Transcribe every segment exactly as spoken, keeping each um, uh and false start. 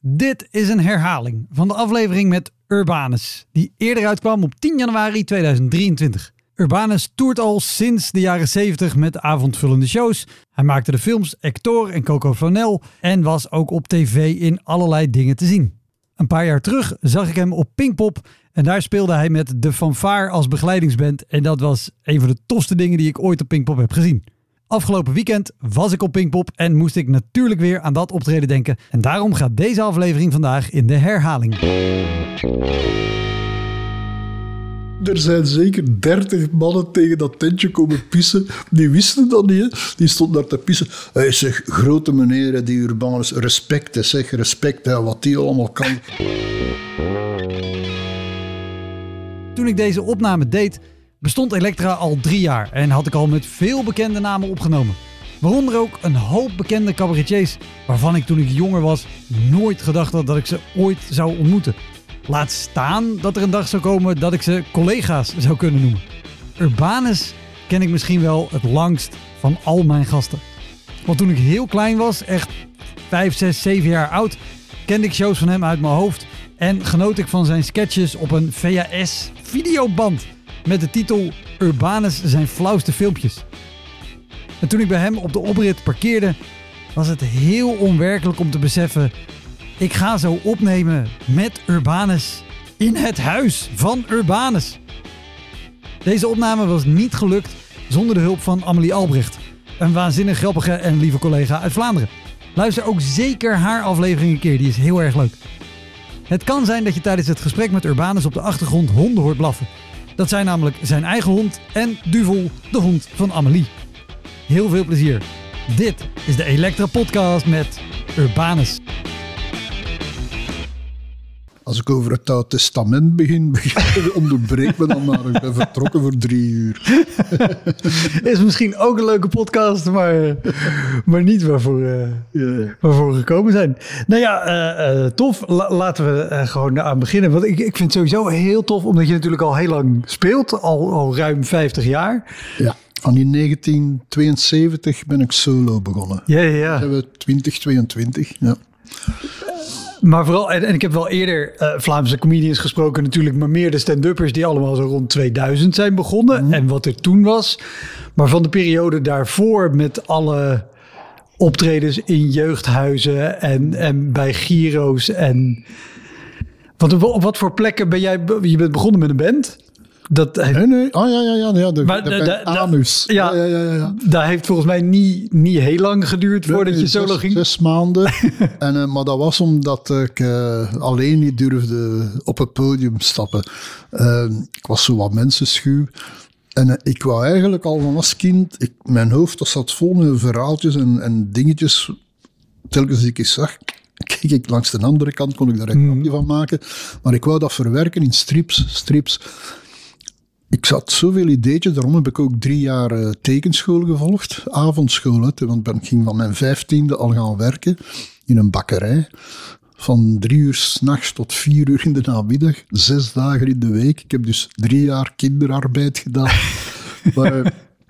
Dit is een herhaling van de aflevering met Urbanus, die eerder uitkwam op tien januari tweeduizend drieëntwintig. Urbanus toert al sinds de jaren zeventig met avondvullende shows. Hij maakte de films Hector en Coco Flanel en was ook op tv in allerlei dingen te zien. Een paar jaar terug zag ik hem op Pinkpop en daar speelde hij met de Fanfare als begeleidingsband en dat was een van de tofste dingen die ik ooit op Pinkpop heb gezien. Afgelopen weekend was ik op Pinkpop en moest ik natuurlijk weer aan dat optreden denken. En daarom gaat deze aflevering vandaag in de herhaling. Er zijn zeker dertig mannen tegen dat tentje komen pissen. Die wisten dat niet, hè. Die stonden daar te pissen. Hij zegt, grote meneer, die Urbanus, respect, hè, zeg, respect, hè, wat die allemaal kan. Toen ik deze opname deed, bestond Elektra al drie jaar en had ik al met veel bekende namen opgenomen. Waaronder ook een hoop bekende cabaretiers, waarvan ik toen ik jonger was nooit gedacht had dat ik ze ooit zou ontmoeten. Laat staan dat er een dag zou komen dat ik ze collega's zou kunnen noemen. Urbanus ken ik misschien wel het langst van al mijn gasten. Want toen ik heel klein was, echt vijf, zes, zeven jaar oud, kende ik shows van hem uit mijn hoofd en genoot ik van zijn sketches op een V H S-videoband met de titel Urbanus zijn flauwste filmpjes. En toen ik bij hem op de oprit parkeerde, was het heel onwerkelijk om te beseffen: ik ga zo opnemen met Urbanus in het huis van Urbanus. Deze opname was niet gelukt zonder de hulp van Amelie Albrecht, een waanzinnig grappige en lieve collega uit Vlaanderen. Luister ook zeker haar aflevering een keer, die is heel erg leuk. Het kan zijn dat je tijdens het gesprek met Urbanus op de achtergrond honden hoort blaffen. Dat zijn namelijk zijn eigen hond en Duvel, de hond van Amelie. Heel veel plezier. Dit is de Elektra Podcast met Urbanus. Als ik over het Oude Testament begin, begin onderbreek me dan maar. Ik ben vertrokken voor drie uur. Is misschien ook een leuke podcast, maar, maar niet waarvoor, uh, yeah. waarvoor we gekomen zijn. Nou ja, uh, uh, tof. La- laten we uh, gewoon aan beginnen. Want ik, ik vind het sowieso heel tof, omdat je natuurlijk al heel lang speelt. Al, al ruim vijftig jaar. Ja. Van in negentien tweeënzeventig ben ik solo begonnen. Ja, ja, ja. Dan hebben we twintig tweeëntwintig, ja. Maar vooral, en, en ik heb wel eerder uh, Vlaamse comedians gesproken natuurlijk, maar meer de stand-uppers die allemaal zo rond tweeduizend zijn begonnen. Mm. En wat er toen was. Maar van de periode daarvoor met alle optredens in jeugdhuizen en, en bij Giro's. En want op wat voor plekken ben jij, je bent begonnen met een band? Dat heeft... Nee, nee. Oh ja, ja, ja. ja de, maar de, de, de, Anus. Ja, ja, ja, ja, ja. Dat heeft volgens mij niet, niet heel lang geduurd voordat nee, je solo zes, ging. Zes maanden. en, uh, maar dat was omdat ik uh, alleen niet durfde op het podium stappen. Uh, ik was zo wat mensenschuw. En uh, ik wou eigenlijk al van als kind... Ik, mijn hoofd dat zat vol met verhaaltjes en, en dingetjes. Telkens ik eens zag... Kijk ik langs de andere kant, kon ik daar een grapje van maken. Maar ik wou dat verwerken in strips. strips. Ik zat zoveel ideetjes, daarom heb ik ook drie jaar uh, tekenschool gevolgd. Avondschool, hè, want ik ging van mijn vijftiende al gaan werken in een bakkerij. Van drie uur 's nachts tot vier uur in de namiddag. Zes dagen in de week. Ik heb dus drie jaar kinderarbeid gedaan. maar, uh,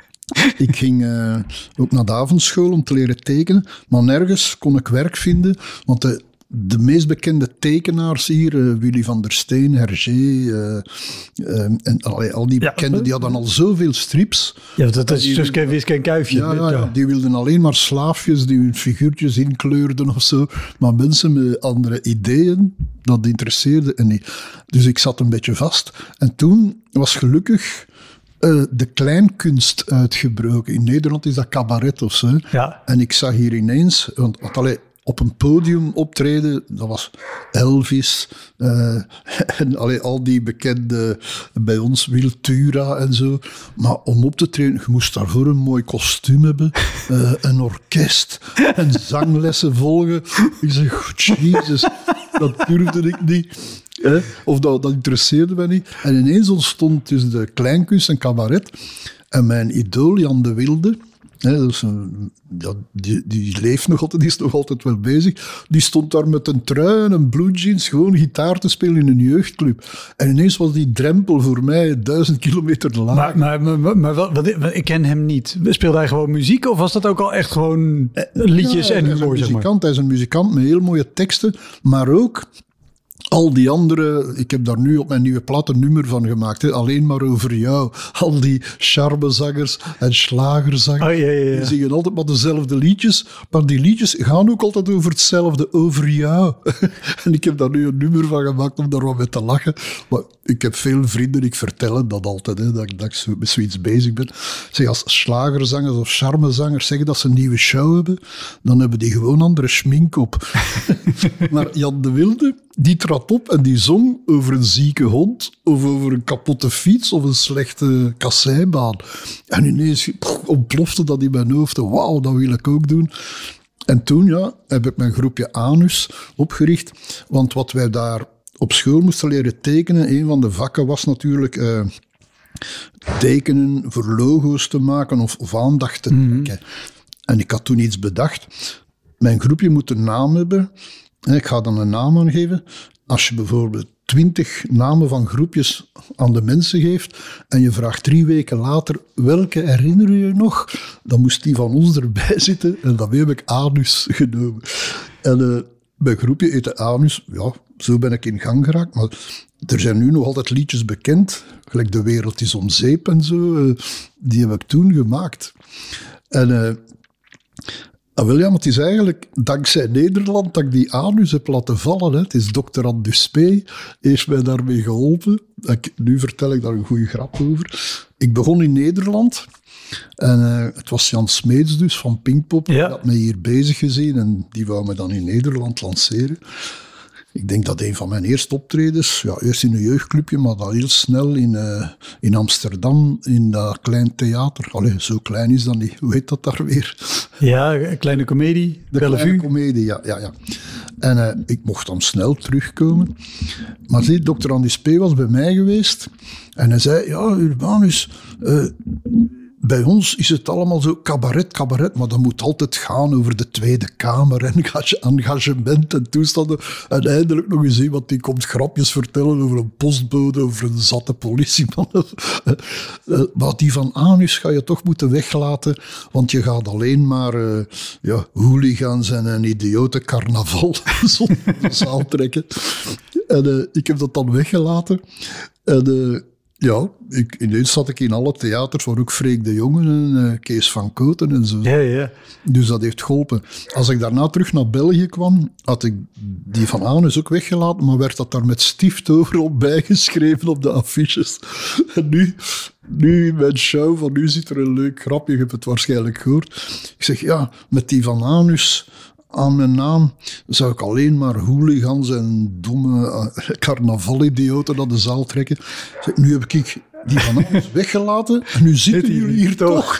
ik ging uh, ook naar de avondschool om te leren tekenen. Maar nergens kon ik werk vinden, want de De meest bekende tekenaars hier, uh, Willy van der Steen, Hergé, uh, uh, en allee, al die bekenden, ja, die hadden al zoveel strips. Ja, dat is Suske, Wiske en Kuifje. Ja, ja, ja, die wilden alleen maar slaafjes die hun figuurtjes inkleurden of zo. Maar mensen met andere ideeën, dat interesseerde hen niet. Dus ik zat een beetje vast. En toen was gelukkig uh, de kleinkunst uitgebroken. In Nederland is dat cabaret of zo. Ja. En ik zag hier ineens... Want, want allee, op een podium optreden, dat was Elvis, uh, en allee, al die bekende bij ons, Wiltura en zo. Maar om op te treden, je moest daarvoor een mooi kostuum hebben, uh, een orkest en zanglessen volgen. Ik zeg, jezus, dat durfde ik niet. Eh? Of dat, dat interesseerde mij niet. En ineens ontstond dus de kleinkunst en cabaret. En mijn idool, Jan de Wilde, Hè, dus, een, ja, die, die leeft nog altijd, die is nog altijd wel bezig. Die stond daar met een trui en een blue jeans gewoon gitaar te spelen in een jeugdclub. En ineens was die drempel voor mij duizend kilometer laag. Maar, maar, maar, maar, maar wat, wat, ik ken hem niet. Speelde hij gewoon muziek of was dat ook al echt gewoon liedjes ja, en humor? Hij is een muzikant, hij is een muzikant met heel mooie teksten, maar ook... Al die andere, ik heb daar nu op mijn nieuwe plaat een nummer van gemaakt. Hè? Alleen maar over jou. Al die charmezangers en slagerzangers. Oh, ja, ja, ja. Die zingen altijd maar dezelfde liedjes. Maar die liedjes gaan ook altijd over hetzelfde. Over jou. En ik heb daar nu een nummer van gemaakt om daar wat mee te lachen. Maar ik heb veel vrienden, ik vertel dat altijd. Hè, dat, dat ik zo, met zoiets bezig ben. Zeg, als slagerzangers of charmezangers zeggen dat ze een nieuwe show hebben, dan hebben die gewoon andere schmink op. Maar Jan de Wilde, die trad op en die zong over een zieke hond of over een kapotte fiets of een slechte kasseibaan. En ineens pff, ontplofte dat in mijn hoofd. Wauw, dat wil ik ook doen. En toen ja, heb ik mijn groepje Anus opgericht. Want wat wij daar op school moesten leren tekenen, een van de vakken was natuurlijk uh, tekenen voor logo's te maken of, of aandacht te trekken. Mm-hmm. En ik had toen iets bedacht. Mijn groepje moet een naam hebben. Ik ga dan een naam aangeven. Als je bijvoorbeeld twintig namen van groepjes aan de mensen geeft en je vraagt drie weken later welke herinner je je nog, dan moest die van ons erbij zitten en daarmee heb ik Anus genomen. En uh, mijn groepje heette Anus. Ja, zo ben ik in gang geraakt. Maar er zijn nu nog altijd liedjes bekend, gelijk De Wereld is om zeep en zo. Uh, die heb ik toen gemaakt. En... Uh, Ah, wel ja, maar het is eigenlijk dankzij Nederland dat ik die Anus heb laten vallen. Hè. Het is dokter Anne Duspé, heeft mij daarmee geholpen. Ik, nu vertel ik daar een goede grap over. Ik begon in Nederland en uh, het was Jan Smeets dus van Pinkpop. Ja. Die had mij hier bezig gezien en die wou me dan in Nederland lanceren. Ik denk dat een van mijn eerste optredens, ja, eerst in een jeugdclubje, maar dan heel snel in, uh, in Amsterdam, in dat klein theater. Allee, zo klein is dat niet. Hoe heet dat daar weer? Ja, een kleine komedie. De Bellevue. kleine komedie, ja. ja, ja. En uh, ik mocht dan snel terugkomen. Maar zie, dokter Andy P. was bij mij geweest en hij zei, ja, Urbanus... Uh, bij ons is het allemaal zo cabaret, cabaret, maar dat moet altijd gaan over de Tweede Kamer en engagement en toestanden. En eindelijk nog eens iemand die komt grapjes vertellen over een postbode, over een zatte politieman. Maar die van Anus ga je toch moeten weglaten, want je gaat alleen maar uh, ja, hooligans en een idiote carnaval zonder de zaal trekken. En uh, ik heb dat dan weggelaten. En... Uh, Ja, ik, ineens zat ik in alle theaters, waar ook Freek de Jonge en uh, Kees van Koten en zo. Ja, ja. Dus dat heeft geholpen. Als ik daarna terug naar België kwam, had ik die van Anus ook weggelaten, maar werd dat daar met stift overal bijgeschreven op de affiches. En nu, nu in mijn show, van nu zit er een leuk grapje, je hebt het waarschijnlijk gehoord. Ik zeg, ja, met die van Anus... aan mijn naam zou ik alleen maar hooligans en domme uh, carnavalidioten naar de zaal trekken. Zeg, nu heb ik die van alles weggelaten en nu zitten jullie hier toch.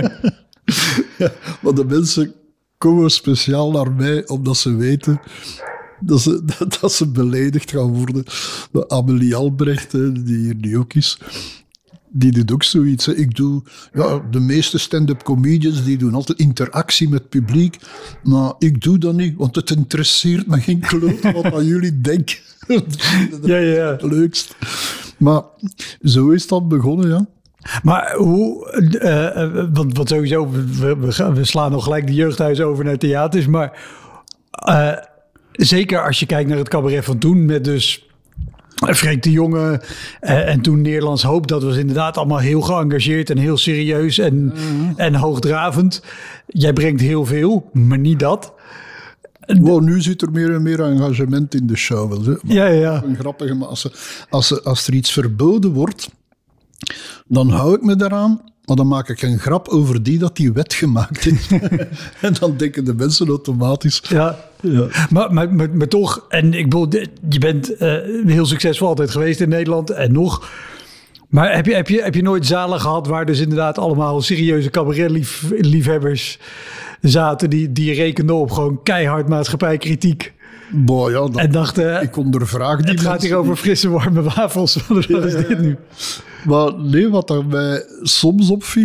Ja, maar de mensen komen speciaal naar mij omdat ze weten dat ze, dat ze beledigd gaan worden. De Amelie Albrecht, die hier nu ook is, die doet ook zoiets. Hè. Ik doe, ja, de meeste stand-up comedians die doen altijd interactie met het publiek. Maar ik doe dat niet, want het interesseert me geen kloot wat aan jullie denken. Dat ja, ja. Het leukst. Maar zo is dat begonnen, ja. Maar hoe, uh, want, want sowieso, we, we, we slaan nog gelijk de jeugdhuis over naar theaters, maar uh, zeker als je kijkt naar het cabaret van toen, met dus Freek de Jonge uh, en toen Nederlands Hoop, dat was inderdaad allemaal heel geëngageerd en heel serieus en, mm-hmm. en hoogdravend. Jij brengt heel veel, maar niet dat. Wow, nu zit er meer en meer engagement in de show. Hè? Ja, ja. Een grappige, maar als, er, als, er, als er iets verboden wordt, dan hou ik me daaraan, maar dan maak ik een grap over die dat die wet gemaakt is. En dan denken de mensen automatisch... Ja, ja. Maar, maar, maar, maar toch, en ik bedoel, je bent uh, heel succesvol altijd geweest in Nederland en nog... Maar heb je, heb, je, heb je nooit zalen gehad waar dus inderdaad allemaal serieuze cabaretliefhebbers zaten die, die rekenden op gewoon keihard maatschappijkritiek? Boah, ja, dat, en dachten, ik ondervraag die het gaat hier over frisse warme wafels. Wat is ja, dit nu? Maar nee, wat er mij soms opviel,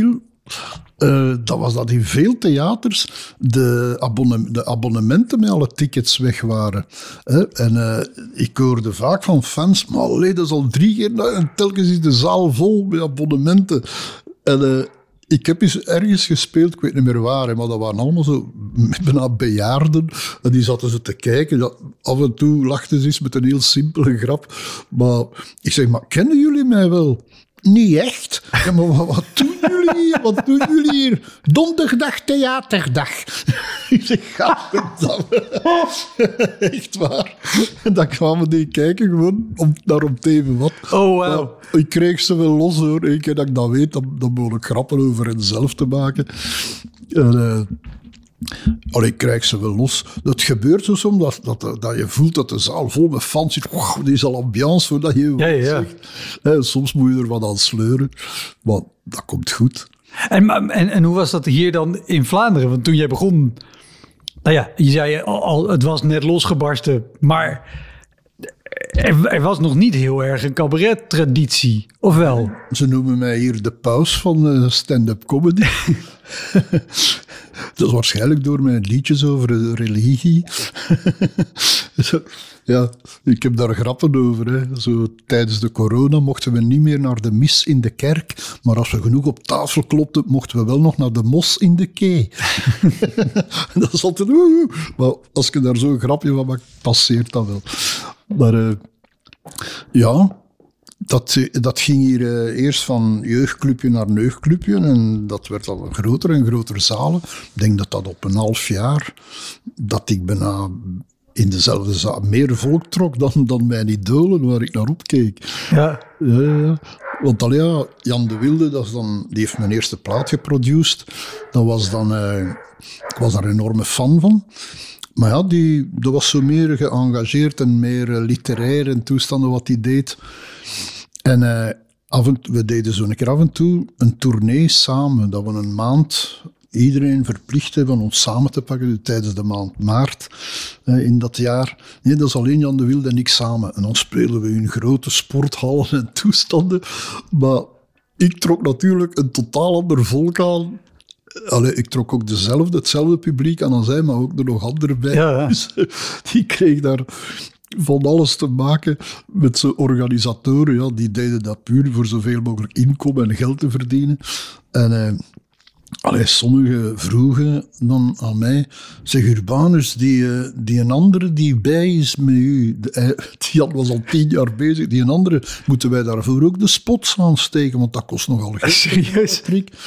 Uh, dat was dat in veel theaters de, abonne- de abonnementen met alle tickets weg waren. Uh, en uh, ik hoorde vaak van fans, maar allee, dat is al drie keer en telkens is de zaal vol met abonnementen. En uh, ik heb eens ergens gespeeld, ik weet niet meer waar, hè, maar dat waren allemaal zo bijna bejaarden. En die zaten zo te kijken. Ja, af en toe lachten ze eens met een heel simpele grap. Maar ik zeg, maar kennen jullie mij wel? Niet echt. Ja, maar wat, wat doen jullie hier? Wat doen jullie hier? Donderdag, theaterdag. Ik zeg, ga dan. Echt waar. En dan kwamen die kijken gewoon om, naar om te even wat. Oh, wow. Maar ik kreeg ze wel los hoor. Eén keer dat ik dat weet, dan, dan moet ik grappen over hen zelf te maken. En, uh, Allee, ik krijg ze wel los. Dat gebeurt zo soms, dat, dat, dat je voelt dat de zaal vol met fans zit. Wow, die is al ambiance voordat je wat ja, ja. zegt. En soms moet je er wat aan sleuren. Maar dat komt goed. En, en, en hoe was dat hier dan in Vlaanderen? Want toen jij begon... Nou ja, je zei al, al het was net losgebarsten. Maar er, er was nog niet heel erg een cabaret-traditie. Of wel? Ze noemen mij hier de paus van uh, stand-up comedy. Dat is waarschijnlijk door mijn liedjes over de religie. Ja, ik heb daar grappen over. Hè. Zo, tijdens de corona mochten we niet meer naar de mis in de kerk, maar als we genoeg op tafel klopten, mochten we wel nog naar de mos in de kee. Dat is altijd... Woe. Maar als je daar zo'n grapje van maakt, passeert dat wel. Maar uh, ja... Dat, dat ging hier uh, eerst van jeugdclubje naar neugdclubje en dat werd al groter en groter zalen. Ik denk dat dat op een half jaar, dat ik bijna in dezelfde zaal meer volk trok dan, dan mijn idolen waar ik naar opkeek. Ja. Ja, ja. Want al ja, Jan de Wilde, dat is dan, die heeft mijn eerste plaat geproduceerd. Dat was dan, uh, ik was daar een enorme fan van. Maar ja, die, dat was zo meer geëngageerd en meer uh, literair en toestanden wat hij deed. En uh, af en, we deden zo een keer af en toe een tournee samen. Dat we een maand iedereen verplicht hebben om ons samen te pakken tijdens de maand maart uh, in dat jaar. Nee, dat is alleen Jan de Wilde en ik samen. En dan spelen we in grote sporthallen en toestanden. Maar ik trok natuurlijk een totaal ander volk aan. Allee, ik trok ook dezelfde, hetzelfde publiek aan als hij, maar ook er nog anderen bij. Ja, ja. Dus die kreeg daar van alles te maken met zijn organisatoren. Ja, die deden dat puur voor zoveel mogelijk inkomen en geld te verdienen. En eh, allee, sommigen vroegen dan aan mij, zeg Urbanus, die, uh, die een andere die bij is met u, de, uh, die Jan was al tien jaar bezig, die een andere, moeten wij daarvoor ook de spots aansteken, want dat kost nogal geld. Serieus?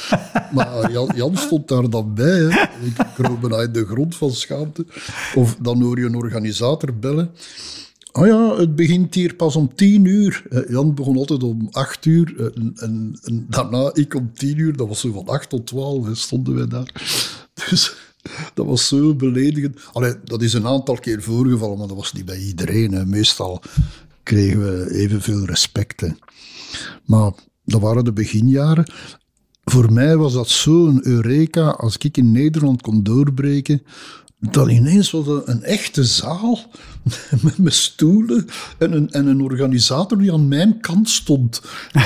Maar Jan, Jan stond daar dan bij, hè. Ik kroop bijna in de grond van schaamte. Of dan hoor je een organisator bellen. Oh ja, het begint hier pas om tien uur. Jan begon altijd om acht uur. En, en, en daarna ik om tien uur. Dat was zo van acht tot twaalf. En stonden wij daar. Dus dat was zo beledigend. Allee, dat is een aantal keer voorgevallen, maar dat was niet bij iedereen. Hè. Meestal kregen we evenveel respect. Hè. Maar dat waren de beginjaren. Voor mij was dat zo'n eureka. Als ik in Nederland kon doorbreken... Dan ineens was het een echte zaal met stoelen en een, en een organisator die aan mijn kant stond.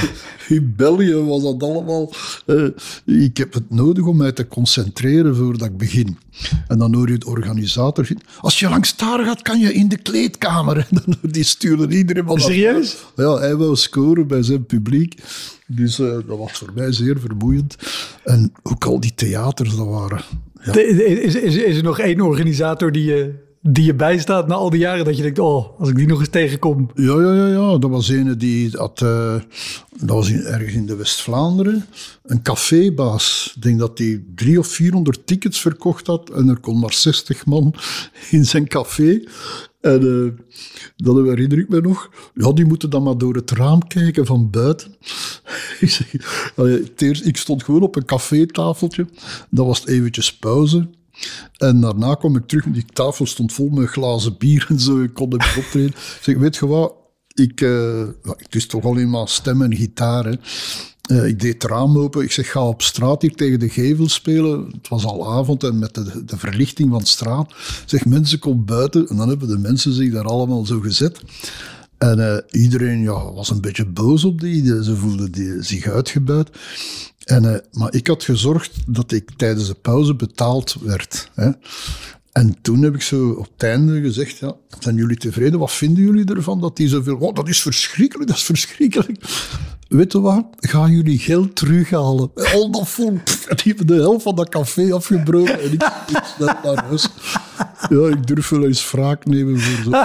In België was dat allemaal... Uh, ik heb het nodig om mij te concentreren voordat ik begin. En dan hoor je de organisator... Als je langs daar gaat, kan je in de kleedkamer. En dan die stuurde iedereen van... Serieus? Ja, hij wou scoren bij zijn publiek. Dus uh, dat was voor mij zeer vermoeiend. En ook al die theaters, dat waren... Ja. Is, is, is er nog één organisator die je, die je bijstaat na al die jaren dat je denkt, oh, als ik die nog eens tegenkom. Ja, ja, ja, ja. Dat was een die had, uh, dat was in, ergens in de West-Vlaanderen, een cafébaas. Ik denk dat hij drie of vierhonderd tickets verkocht had en er kon maar zestig man in zijn café. En uh, dat herinner ik me nog. Ja, die moeten dan maar door het raam kijken van buiten. ik, zeg, het eerst, ik stond gewoon op een cafétafeltje. Dat was het eventjes pauze. En daarna kwam ik terug. Die tafel stond vol met glazen bier en zo. Ik kon hem optreden. Ik zeg, weet je wat? Ik, uh, het is toch alleen maar stem en gitaar, hè. Uh, ik deed het raam open. Ik zeg, ga op straat hier tegen de gevel spelen. Het was al avond en met de, de verlichting van de straat. Ik zeg, mensen, kom buiten. En dan hebben de mensen zich daar allemaal zo gezet. En uh, iedereen ja, was een beetje boos op die. Ze voelden die, zich uitgebuit. En, uh, maar ik had gezorgd dat ik tijdens de pauze betaald werd. Hè. En toen heb ik zo op het einde gezegd, ja, zijn jullie tevreden? Wat vinden jullie ervan dat die zoveel... Oh, dat is verschrikkelijk, dat is verschrikkelijk. Weet je wat? Gaan jullie geld terughalen? Al dat vol. Die hebben de helft van dat café afgebroken en ik ik snel naar huis. Ja, ik durf wel eens wraak nemen voor zo.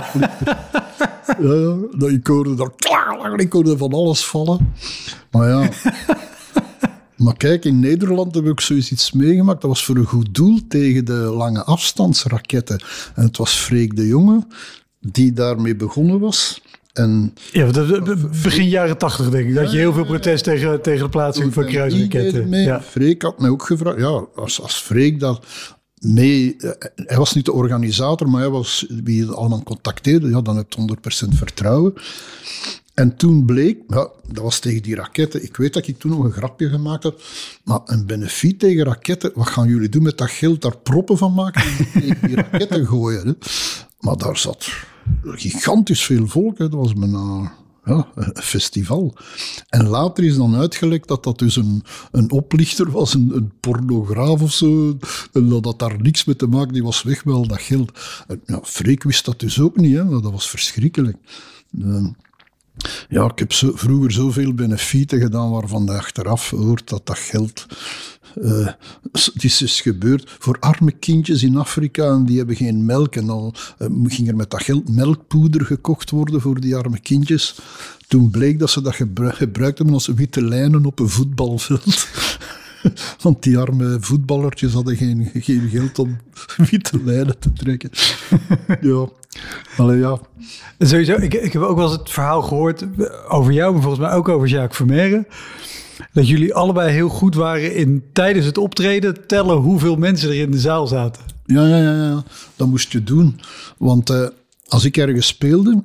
Ja, ja, ik hoorde daar... Ik hoorde van alles vallen. Maar ja... Maar kijk, in Nederland heb ik zoiets iets meegemaakt. Dat was voor een goed doel tegen de lange afstandsraketten. En het was Freek de Jonge die daarmee begonnen was. En ja, begin jaren tachtig denk ik. Dat je heel veel protest tegen, tegen de plaatsing van kruisraketten. Ja. Freek had mij ook gevraagd. Ja, als, als Freek dat mee... Hij was niet de organisator, maar hij was wie het allemaal contacteerde. Ja, dan heb je honderd procent vertrouwen. En toen bleek, ja, dat was tegen die raketten. Ik weet dat ik toen nog een grapje gemaakt heb. Maar een benefiet tegen raketten, wat gaan jullie doen met dat geld? Daar proppen van maken en tegen die raketten gooien. Hè? Maar daar zat gigantisch veel volk. Hè? Dat was bijna ja, een festival. En later is dan uitgelekt dat dat dus een, een oplichter was, een, een pornograaf of zo. En dat had daar niks mee te maken, die was weg met al dat geld. En, ja, Freek wist dat dus ook niet. Hè? Dat was verschrikkelijk. Uh, Ja, ik heb zo, vroeger zoveel benefieten gedaan waarvan je achteraf hoort dat dat geld... Uh, het is dus gebeurd voor arme kindjes in Afrika en die hebben geen melk. En dan uh, ging er met dat geld melkpoeder gekocht worden voor die arme kindjes. Toen bleek dat ze dat gebruik, gebruikt hebben als witte lijnen op een voetbalveld. Want die arme voetballertjes hadden geen, geen geld om witte lijnen te trekken. Ja, allee, ja. Sowieso, ik, ik heb ook wel eens het verhaal gehoord over jou, maar volgens mij ook over Jacques Vermeeren. Dat jullie allebei heel goed waren in tijdens het optreden tellen hoeveel mensen er in de zaal zaten. Ja, ja, ja, ja. Dat moest je doen. Want uh, als ik ergens speelde...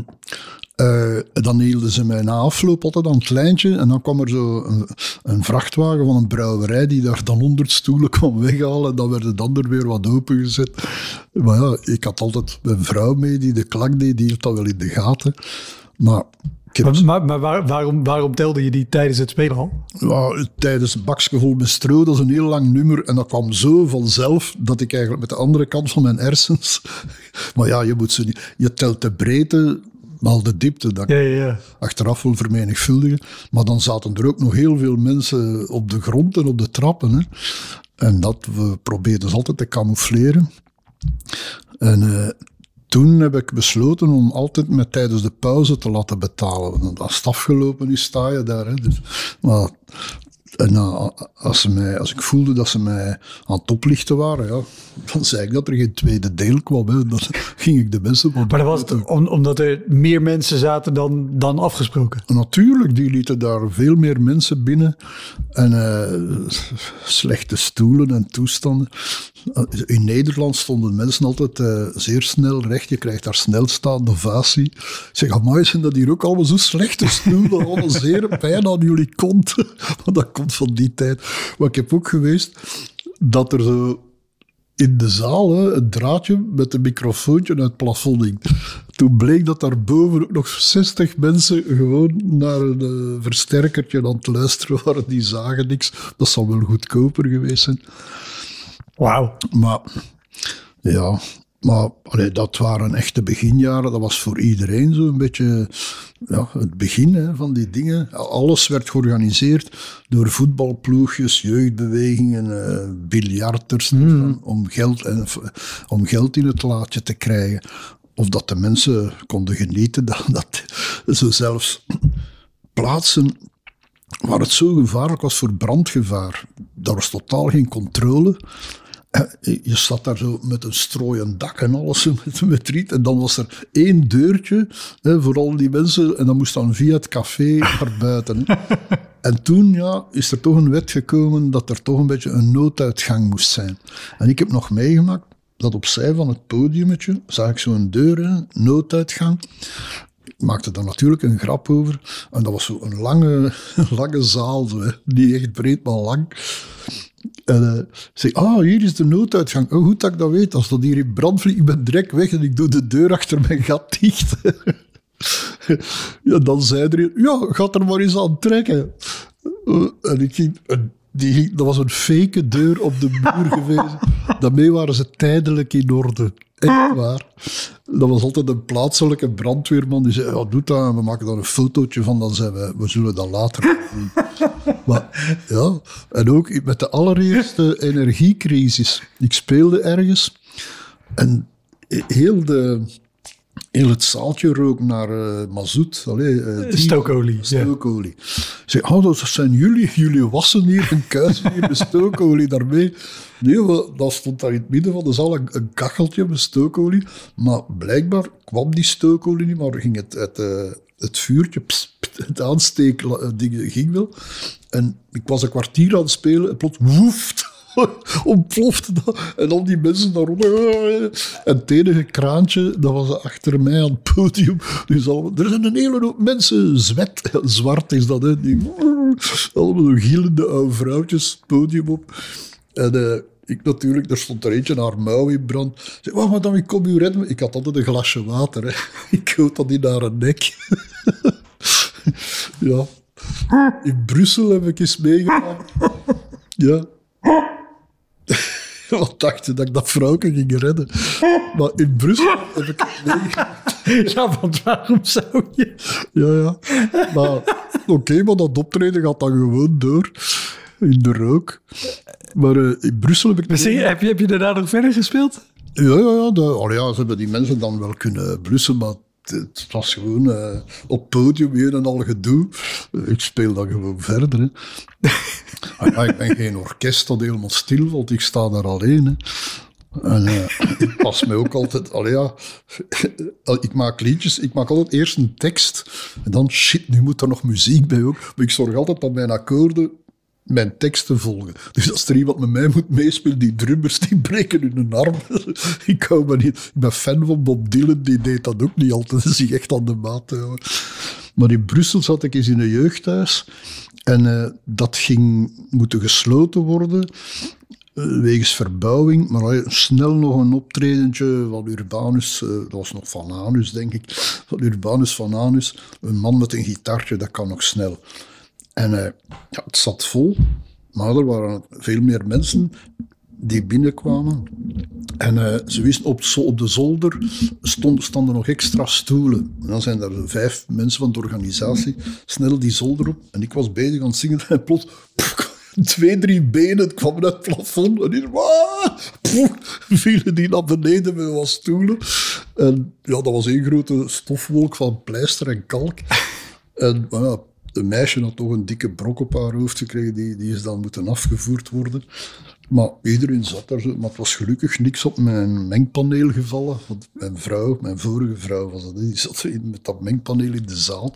Uh, dan hielden ze mij na afloop altijd aan het lijntje en dan kwam er zo een, een vrachtwagen van een brouwerij die daar dan honderd stoelen kwam weghalen en dan werd dan er weer wat opengezet. Maar ja, ik had altijd een vrouw mee die de klak deed, die hield dat wel in de gaten. Maar, ik heb... maar, maar, maar waar, waarom, waarom telde je die tijdens het spelen al? Ja, tijdens een bakje vol met stro, dat is een heel lang nummer en dat kwam zo vanzelf dat ik eigenlijk met de andere kant van mijn hersens... Maar ja, je moet ze niet... Je telt de breedte... Al de diepte, dat ja, ja, ja. achteraf wil vermenigvuldigen. Maar dan zaten er ook nog heel veel mensen op de grond en op de trappen. Hè. En dat we probeerden ze altijd te camoufleren. En uh, toen heb ik besloten om altijd met tijdens de pauze te laten betalen. Want als het afgelopen is, sta je daar. Hè. Dus, maar, en uh, als, ze mij, als ik voelde dat ze mij aan het oplichten waren, ja, dan zei ik dat er geen tweede deel kwam. Hè. Dan ging ik de mensen... Maar dat was het om, omdat er meer mensen zaten dan, dan afgesproken? Natuurlijk, die lieten daar veel meer mensen binnen. En uh, slechte stoelen en toestanden. In Nederland stonden mensen altijd uh, zeer snel recht. Je krijgt daar snelstaande ovatie. Ik zeg, amai, zijn dat hier ook allemaal zo slechte stoelen? Allemaal zeer pijn aan jullie kont. Want dat komt van die tijd. Maar ik heb ook geweest dat er zo in de zaal hè, een draadje met een microfoontje uit het plafond hing. Toen bleek dat daarboven ook nog zestig mensen gewoon naar een uh, versterkertje aan het luisteren waren. Die zagen niks. Dat zal wel goedkoper geweest zijn. Wauw. Maar ja, maar allee, dat waren echte beginjaren. Dat was voor iedereen zo'n beetje ja, het begin hè, van die dingen. Alles werd georganiseerd door voetbalploegjes, jeugdbewegingen, uh, biljarters, mm. om, geld, en, om geld in het laadje te krijgen. Of dat de mensen konden genieten. Dat, dat, zo zelfs plaatsen waar het zo gevaarlijk was voor brandgevaar. Daar was totaal geen controle. Je zat daar zo met een strooien dak en alles met, met riet. En dan was er één deurtje hè, voor al die mensen. En dat moest dan via het café naar buiten. En toen ja, is er toch een wet gekomen dat er toch een beetje een nooduitgang moest zijn. En ik heb nog meegemaakt dat opzij van het podiummetje zag ik zo'n deur, hè, nooduitgang. Ik maakte daar natuurlijk een grap over. En dat was zo een lange, lange zaal, zo, hè. Niet echt breed, maar lang. En uh, ik zeg, ah, hier is de nooduitgang. Oh, goed dat ik dat weet. Als dat hier in brand vliegt, ik ben direct weg en ik doe de deur achter mijn gat dicht. Ja, dan zei er, ja, ga er maar eens aan trekken. Uh, en ik ging... Uh, die ging, dat was een fake deur op de muur geweest. Daarmee waren ze tijdelijk in orde. Echt waar. Dat was altijd een plaatselijke brandweerman die zei, ja, doe dat en we maken daar een fotootje van, dan zijn we, we zullen dat later doen. Maar ja, en ook met de allereerste energiecrisis. Ik speelde ergens en heel, de, heel het zaaltje rook naar uh, mazoet. Allee, uh, stookolie. Stookolie. Ja. Ik zeg, oh, dat zijn jullie. Jullie wassen hier een kuis hier met stookolie daarmee. Nee, dat stond daar in het midden van de zaal een, een kacheltje met stookolie. Maar blijkbaar kwam die stookolie niet, maar ging het, het, uh, het vuurtje, pss, pss, het aansteekding ging wel. En ik was een kwartier aan het spelen en plots woeft, ontplofte dat. En al die mensen daaronder. En het enige kraantje, dat was achter mij aan het podium. Dus allemaal, er zijn een hele hoop mensen, zwet, zwart is dat, hè, die allemaal gielende oude vrouwtjes het podium op. En uh, ik natuurlijk, er stond er eentje haar mouw in brand. Ik zei, oh, madame, ik kom u redden. Ik had altijd een glasje water. Hè. Ik goot dat in haar nek. Ja. In Brussel heb ik eens meegemaakt. Ja. Wat dacht je, dat ik dat vrouwke ging redden? Maar in Brussel heb ik het meegemaakt. Ja, want waarom zou je? Ja, ja. Maar oké, okay, maar dat optreden gaat dan gewoon door. In de rook. Maar uh, in Brussel heb ik... Maar zie, heb, je, heb je daarna nog verder gespeeld? Ja, ja, ja, de, oh ja. Ze hebben die mensen dan wel kunnen blussen, maar het, het was gewoon uh, op podium weer en al gedoe. Uh, ik speel dan gewoon verder. Hè. ah, ja, ik ben geen orkest dat helemaal stil valt. Ik sta daar alleen. Hè. En uh, ik pas me ook altijd... Allee, ja, ik maak liedjes, ik maak altijd eerst een tekst en dan, shit, nu moet er nog muziek bij ook. Maar ik zorg altijd dat mijn akkoorden mijn teksten volgen. Dus als er iemand met mij moet meespelen, die drummers, die breken hun arm. ik, hou me niet, ik ben fan van Bob Dylan, die deed dat ook niet altijd, zich echt aan de maat houden. Maar in Brussel zat ik eens in een jeugdhuis en uh, dat ging moeten gesloten worden uh, wegens verbouwing, maar uh, snel nog een optredentje van Urbanus, uh, dat was nog Van Anus, denk ik, van Urbanus Van Anus, een man met een gitaartje, dat kan nog snel. En uh, ja, het zat vol, maar er waren veel meer mensen die binnenkwamen. En uh, ze wisten, op, op de zolder stond, stonden nog extra stoelen. En dan zijn er vijf mensen van de organisatie snel die zolder op. En ik was bezig aan het zingen en plots... Pff, twee, drie benen, het kwam uit het plafond. En die pff, vielen die naar beneden met wat stoelen. En ja, dat was één grote stofwolk van pleister en kalk. En ja, de meisje had toch een dikke brok op haar hoofd gekregen, die, die is dan moeten afgevoerd worden. Maar iedereen zat daar zo, maar het was gelukkig niks op mijn mengpaneel gevallen. Want mijn vrouw, mijn vorige vrouw was dat, die zat met dat mengpaneel in de zaal.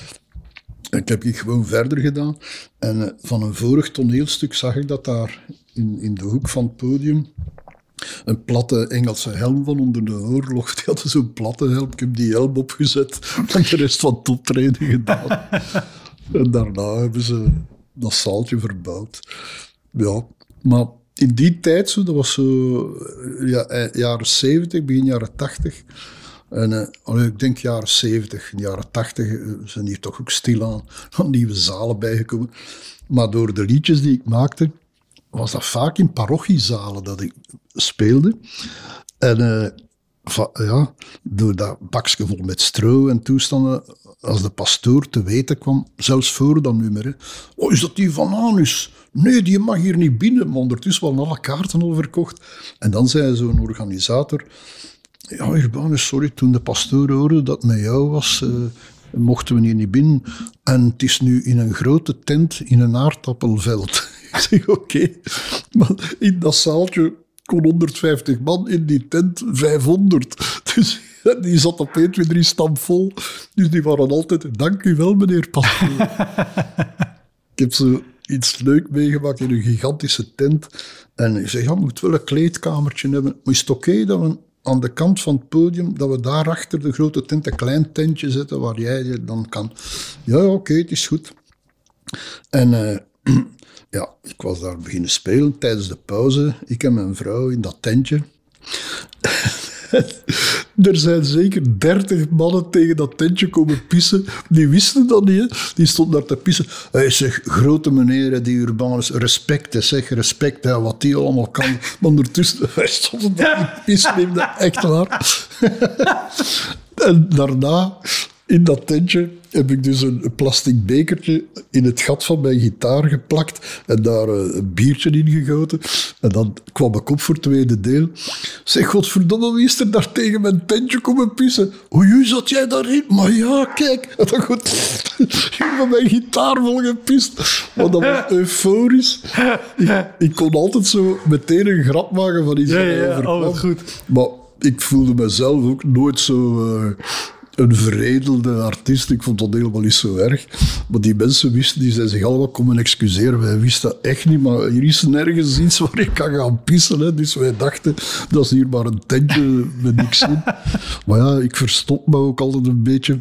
En ik heb ik gewoon verder gedaan. En uh, van een vorig toneelstuk zag ik dat daar in, in de hoek van het podium een platte Engelse helm van onder de oorlog. Die hadden zo'n platte helm. Ik heb die helm opgezet en de rest van het optreden gedaan. En daarna hebben ze dat zaaltje verbouwd. Ja, maar in die tijd, zo, dat was zo ja, jaren zeventig, begin jaren tachtig. En uh, allee, ik denk jaren zeventig, jaren tachtig uh, zijn hier toch ook stilaan aan nieuwe zalen bijgekomen. Maar door de liedjes die ik maakte, was dat vaak in parochiezalen dat ik speelde. En uh, va, ja, door dat bakje vol met stro en toestanden, als de pastoor te weten kwam, zelfs voor dat nummer, hè, oh, is dat die Van Anus? Nee, die mag hier niet binnen. Maar ondertussen waren alle kaarten al verkocht. En dan zei zo'n organisator, ja, Urbanus, sorry, toen de pastoor hoorde dat het met jou was, uh, mochten we hier niet binnen. En het is nu in een grote tent in een aardappelveld. Ik zeg, oké. Okay. Maar in dat zaaltje kon honderdvijftig man, in die tent vijfhonderd. Dus die zat op één, twee, drie stam vol. Dus die waren altijd, dank u wel, meneer pastoor. Ik heb zo iets leuk meegemaakt in een gigantische tent. En ik zeg, ja, we moeten wel een kleedkamertje hebben. Maar is het oké okay dat we aan de kant van het podium, dat we daar achter de grote tent een klein tentje zetten waar jij je dan kan? Ja, oké, okay, het is goed. En uh, ja, ik was daar beginnen spelen tijdens de pauze. Ik en mijn vrouw in dat tentje. Er zijn zeker dertig mannen tegen dat tentje komen pissen. Die wisten dat niet, hè. Die stonden daar te pissen. Hij zegt, grote meneer, die Urbanus, respect, hè, zeg, respect, hè, wat die allemaal kan. Maar ondertussen, wij stonden daar die pissen, neem dat echt waar. En daarna, in dat tentje, heb ik dus een plastic bekertje in het gat van mijn gitaar geplakt en daar een biertje in gegoten. En dan kwam ik op voor het tweede deel. Zeg, godverdomme, wie is er daar tegen mijn tentje komen pissen? Oei, zat jij daarin? Maar ja, kijk. En dan goed, ik heb mijn gitaar vol gepist. Want dat was euforisch. Ik, ik kon altijd zo meteen een grap maken van iets Ja, dat ja, mij ja. overkwam. Oh, wat goed. Maar ik voelde mezelf ook nooit zo... Uh, een veredelde artiest. Ik vond dat helemaal niet zo erg. Maar die mensen wisten, die zijn zich allemaal komen excuseren. Wij wisten dat echt niet, maar hier is nergens iets waar ik kan gaan pissen. Hè. Dus wij dachten, dat is hier maar een tentje met niks in. Maar ja, ik verstop me ook altijd een beetje.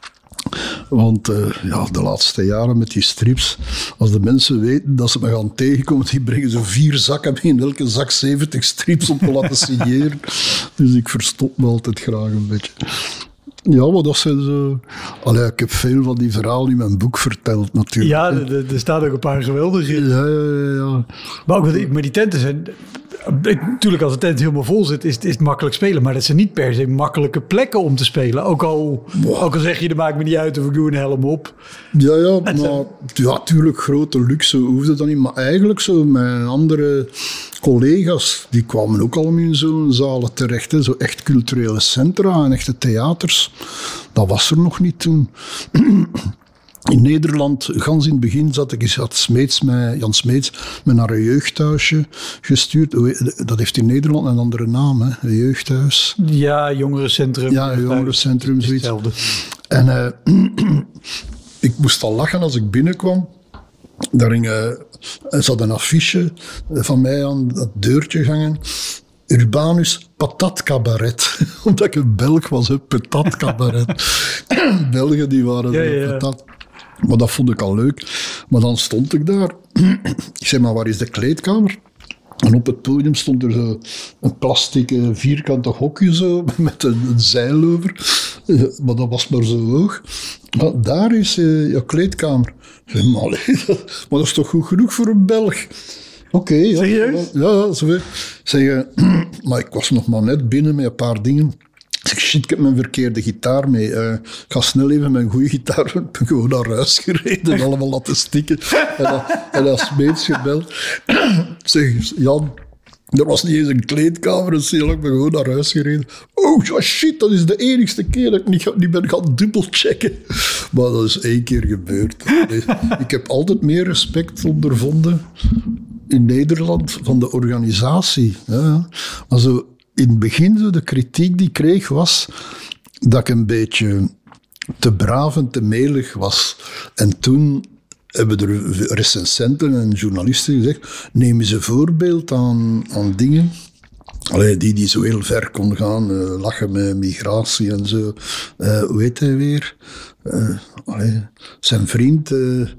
Want uh, ja, de laatste jaren met die strips, als de mensen weten dat ze me gaan tegenkomen, die brengen zo vier zakken mee, in elke zak zeventig strips om te laten signeren. Dus ik verstop me altijd graag een beetje. Ja, maar dat zijn zo... Allee, ik heb veel van die verhalen in mijn boek verteld, natuurlijk. Ja, er, er- er staan ook een paar geweldige in. Ja, ja, ja. ja. Maar ook met die, maar die tenten zijn... Natuurlijk, als de tent helemaal vol zit, is, het- is het makkelijk spelen. Maar dat zijn niet per se makkelijke plekken om te spelen. Ook al, ook al zeg je, dat maakt me niet uit of ik doe een helm op. Ja, ja, Het maar zijn- ja, tuurlijk, grote luxe hoefde dat niet. Maar eigenlijk zo, mijn andere collega's, die kwamen ook allemaal in zo'n zalen terecht. Hè. Zo echt culturele centra en echte theaters. Dat was er nog niet toen. In Nederland, gans in het begin, zat ik eens, had Smeets mij, Jan Smeets me naar een jeugdhuisje gestuurd. Dat heeft in Nederland een andere naam, hè? Een jeugdhuis. Ja, jongerencentrum. Ja, een jongerencentrum, zoiets. Hetzelfde. En uh, ik moest al lachen als ik binnenkwam. Daar hing, uh, er zat een affiche van mij aan dat deurtje hangen. Urbanus patatcabaret. Omdat ik een Belg was, hè, patatcabaret. Belgen die waren Ja, zo ja. patat. Maar dat vond ik al leuk. Maar dan stond ik daar. Ik zei, maar waar is de kleedkamer? En op het podium stond er zo een plastic eh, vierkante hokje zo, met een, een zeil over. Eh, maar dat was maar zo hoog. Maar daar is uh, jouw kleedkamer. Ik zei, maar, allee, dat, maar dat is toch goed genoeg voor een Belg? Oké. Okay, ja, Serieus? ja, ja, zo. Ik zeg, uh, maar ik was nog maar net binnen met een paar dingen. Ik zeg, shit, ik heb mijn verkeerde gitaar mee. Uh, ik ga snel even mijn goede gitaar... Ik ben gewoon naar huis gereden en allemaal laten stikken. En dan, en dan Smeets gebeld. Ik zeg, Jan, er was niet eens een kleedkamer. Dus ik ben gewoon naar huis gereden. Oh, shit, dat is de enigste keer dat ik niet, niet ben gaan dubbelchecken. Maar dat is één keer gebeurd. Ik heb altijd meer respect ondervonden in Nederland van de organisatie. Ja. Maar zo... In het begin, zo, de kritiek die ik kreeg, was dat ik een beetje te braaf en te melig was. En toen hebben er recensenten en journalisten gezegd, neem eens een voorbeeld aan, aan dingen. Allee, die die zo heel ver kon gaan, uh, lachen met migratie en zo. Uh, hoe heet hij weer? Uh, allee, zijn vriend... Uh,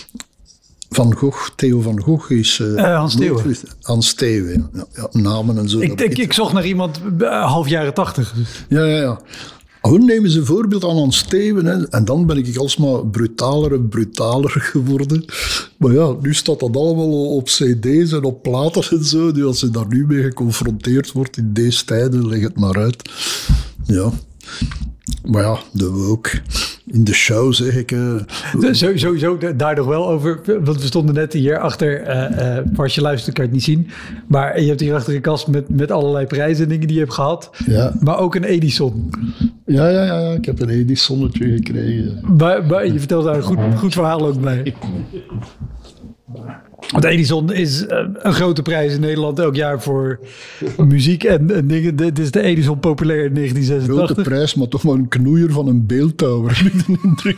Van Gogh, Theo van Gogh is... Uh, Uh, Hans Theeuwen. Hans Theeuwen, ja. Ja, namen en zo. Ik, ik, ik zocht naar iemand uh, half jaren tachtig. Ja, ja, ja. Oh, nemen ze een voorbeeld aan Hans Theeuwen. Hè. En dan ben ik alsmaar brutaler en brutaler geworden. Maar ja, nu staat dat allemaal op cd's en op platen en zo. Dus als je daar nu mee geconfronteerd wordt in deze tijden, leg het maar uit. Ja. Maar ja, dat we ook in de show zeg ik... Uh, Zo, sowieso daar nog wel over. Want we stonden net hier achter. Uh, uh, als je luistert kan je het niet zien. Maar je hebt hier achter een kast met, met allerlei prijzen en dingen die je hebt gehad. Ja. Maar ook een Edison. Ja, ja, ja, ik heb een Edisonnetje gekregen. Maar, maar je vertelt daar een goed, goed verhaal ook bij. Want Edison is uh, een grote prijs in Nederland elk jaar voor muziek en, en dingen. Dit is de Edison populair in negentien zesentachtig. Grote prijs, maar toch maar een knoeier van een beeldhouwer. Heb ik de indruk.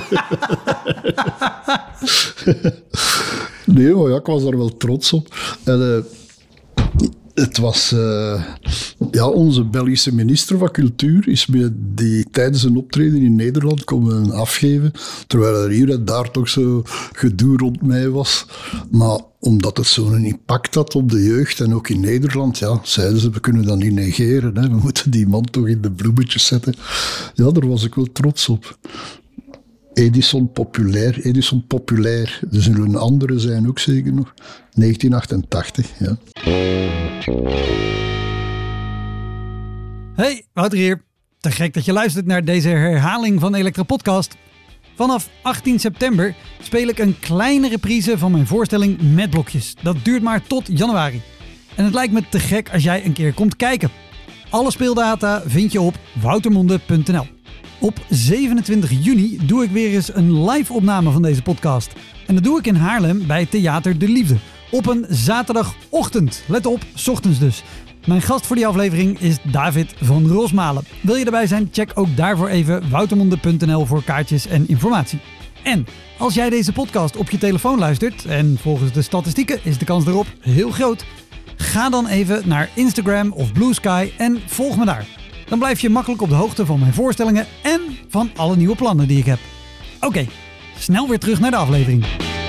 Nee, maar ja, ik was daar wel trots op. En, uh, het was... Uh, ja, onze Belgische minister van Cultuur is me die tijdens een optreden in Nederland komen afgeven. Terwijl er hier en daar toch zo gedoe rond mij was. Maar omdat het zo'n impact had op de jeugd en ook in Nederland, ja, zeiden ze, we kunnen dat niet negeren. Hè. We moeten die man toch in de bloemetjes zetten. Ja, daar was ik wel trots op. Edison populair, Edison populair. Er zullen andere zijn ook zeker nog. negentien achtentachtig, ja. Hey, Wouter hier. Te gek dat je luistert naar deze herhaling van Elektra Podcast. Vanaf achttien september speel ik een kleine reprise van mijn voorstelling Met Blokjes. Dat duurt maar tot januari. En het lijkt me te gek als jij een keer komt kijken. Alle speeldata vind je op woutermonde punt n l. Op zevenentwintig juni doe ik weer eens een live opname van deze podcast. En dat doe ik in Haarlem bij Theater de Liefde. Op een zaterdagochtend. Let op, 's ochtends dus. Mijn gast voor die aflevering is David van Rosmalen. Wil je erbij zijn? Check ook daarvoor even woutermonde punt n l voor kaartjes en informatie. En als jij deze podcast op je telefoon luistert, en volgens de statistieken is de kans daarop heel groot, ga dan even naar Instagram of Blue Sky en volg me daar. Dan blijf je makkelijk op de hoogte van mijn voorstellingen en van alle nieuwe plannen die ik heb. Oké, okay, snel weer terug naar de aflevering.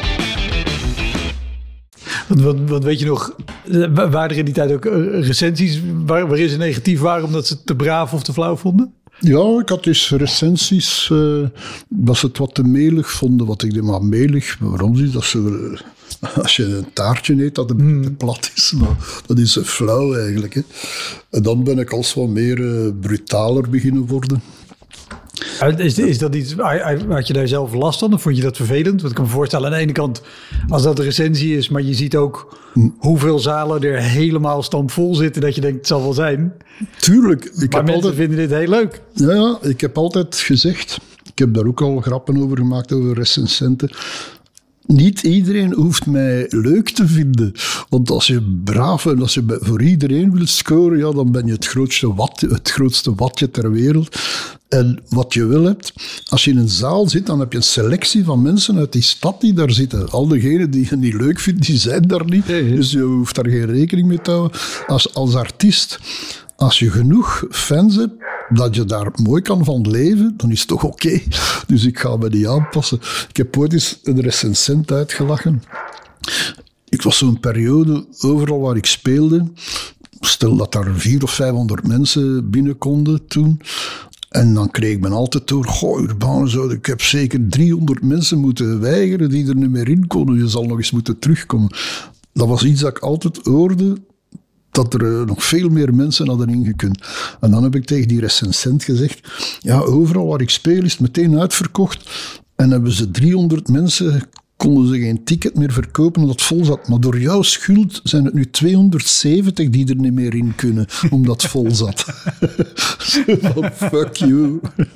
Wat, wat, wat weet je nog, waren er in die tijd ook recensies waar, waarin ze negatief waren omdat ze het te braaf of te flauw vonden? Ja, ik had dus recensies uh, dat ze het wat te melig vonden. Wat ik denk, maar melig, waarom is dat ze... Als je een taartje eet, dat het mm. te plat is. Maar dat is flauw eigenlijk. Hè. En dan ben ik als wat meer uh, brutaler beginnen worden. Is, is dat iets, had je daar zelf last van of vond je dat vervelend? Want ik kan me voorstellen aan de ene kant, als dat een recensie is, maar je ziet ook mm. hoeveel zalen er helemaal stampvol zitten, dat je denkt, het zal wel zijn. Tuurlijk. Ik maar heb mensen altijd, vinden dit heel leuk. Ja, ja, ik heb altijd gezegd, ik heb daar ook al grappen over gemaakt, over recensenten. Niet iedereen hoeft mij leuk te vinden. Want als je braaf en als je voor iedereen wilt scoren, ja, dan ben je het grootste, wat, het grootste watje ter wereld. En wat je wil hebt, als je in een zaal zit, dan heb je een selectie van mensen uit die stad die daar zitten. Al degenen die je niet leuk vindt, die zijn daar niet. Dus je hoeft daar geen rekening mee te houden. Als, als artiest, als je genoeg fans hebt, dat je daar mooi kan van leven, dan is het toch oké. Okay. Dus ik ga me niet aanpassen. Ik heb ooit eens een recensent uitgelachen. Ik was zo'n periode, overal waar ik speelde, stel dat daar vierhonderd of vijfhonderd mensen binnen konden toen. En dan kreeg men altijd door, goh, Urbanus, ik heb zeker driehonderd mensen moeten weigeren die er niet meer in konden. Je zal nog eens moeten terugkomen. Dat was iets dat ik altijd hoorde, dat er uh, nog veel meer mensen hadden ingekund. En dan heb ik tegen die recensent gezegd, ja, overal waar ik speel is het meteen uitverkocht. En hebben ze driehonderd mensen, konden ze geen ticket meer verkopen omdat het vol zat. Maar door jouw schuld zijn het nu tweehonderdzeventig die er niet meer in kunnen, omdat het vol zat. Van, fuck you.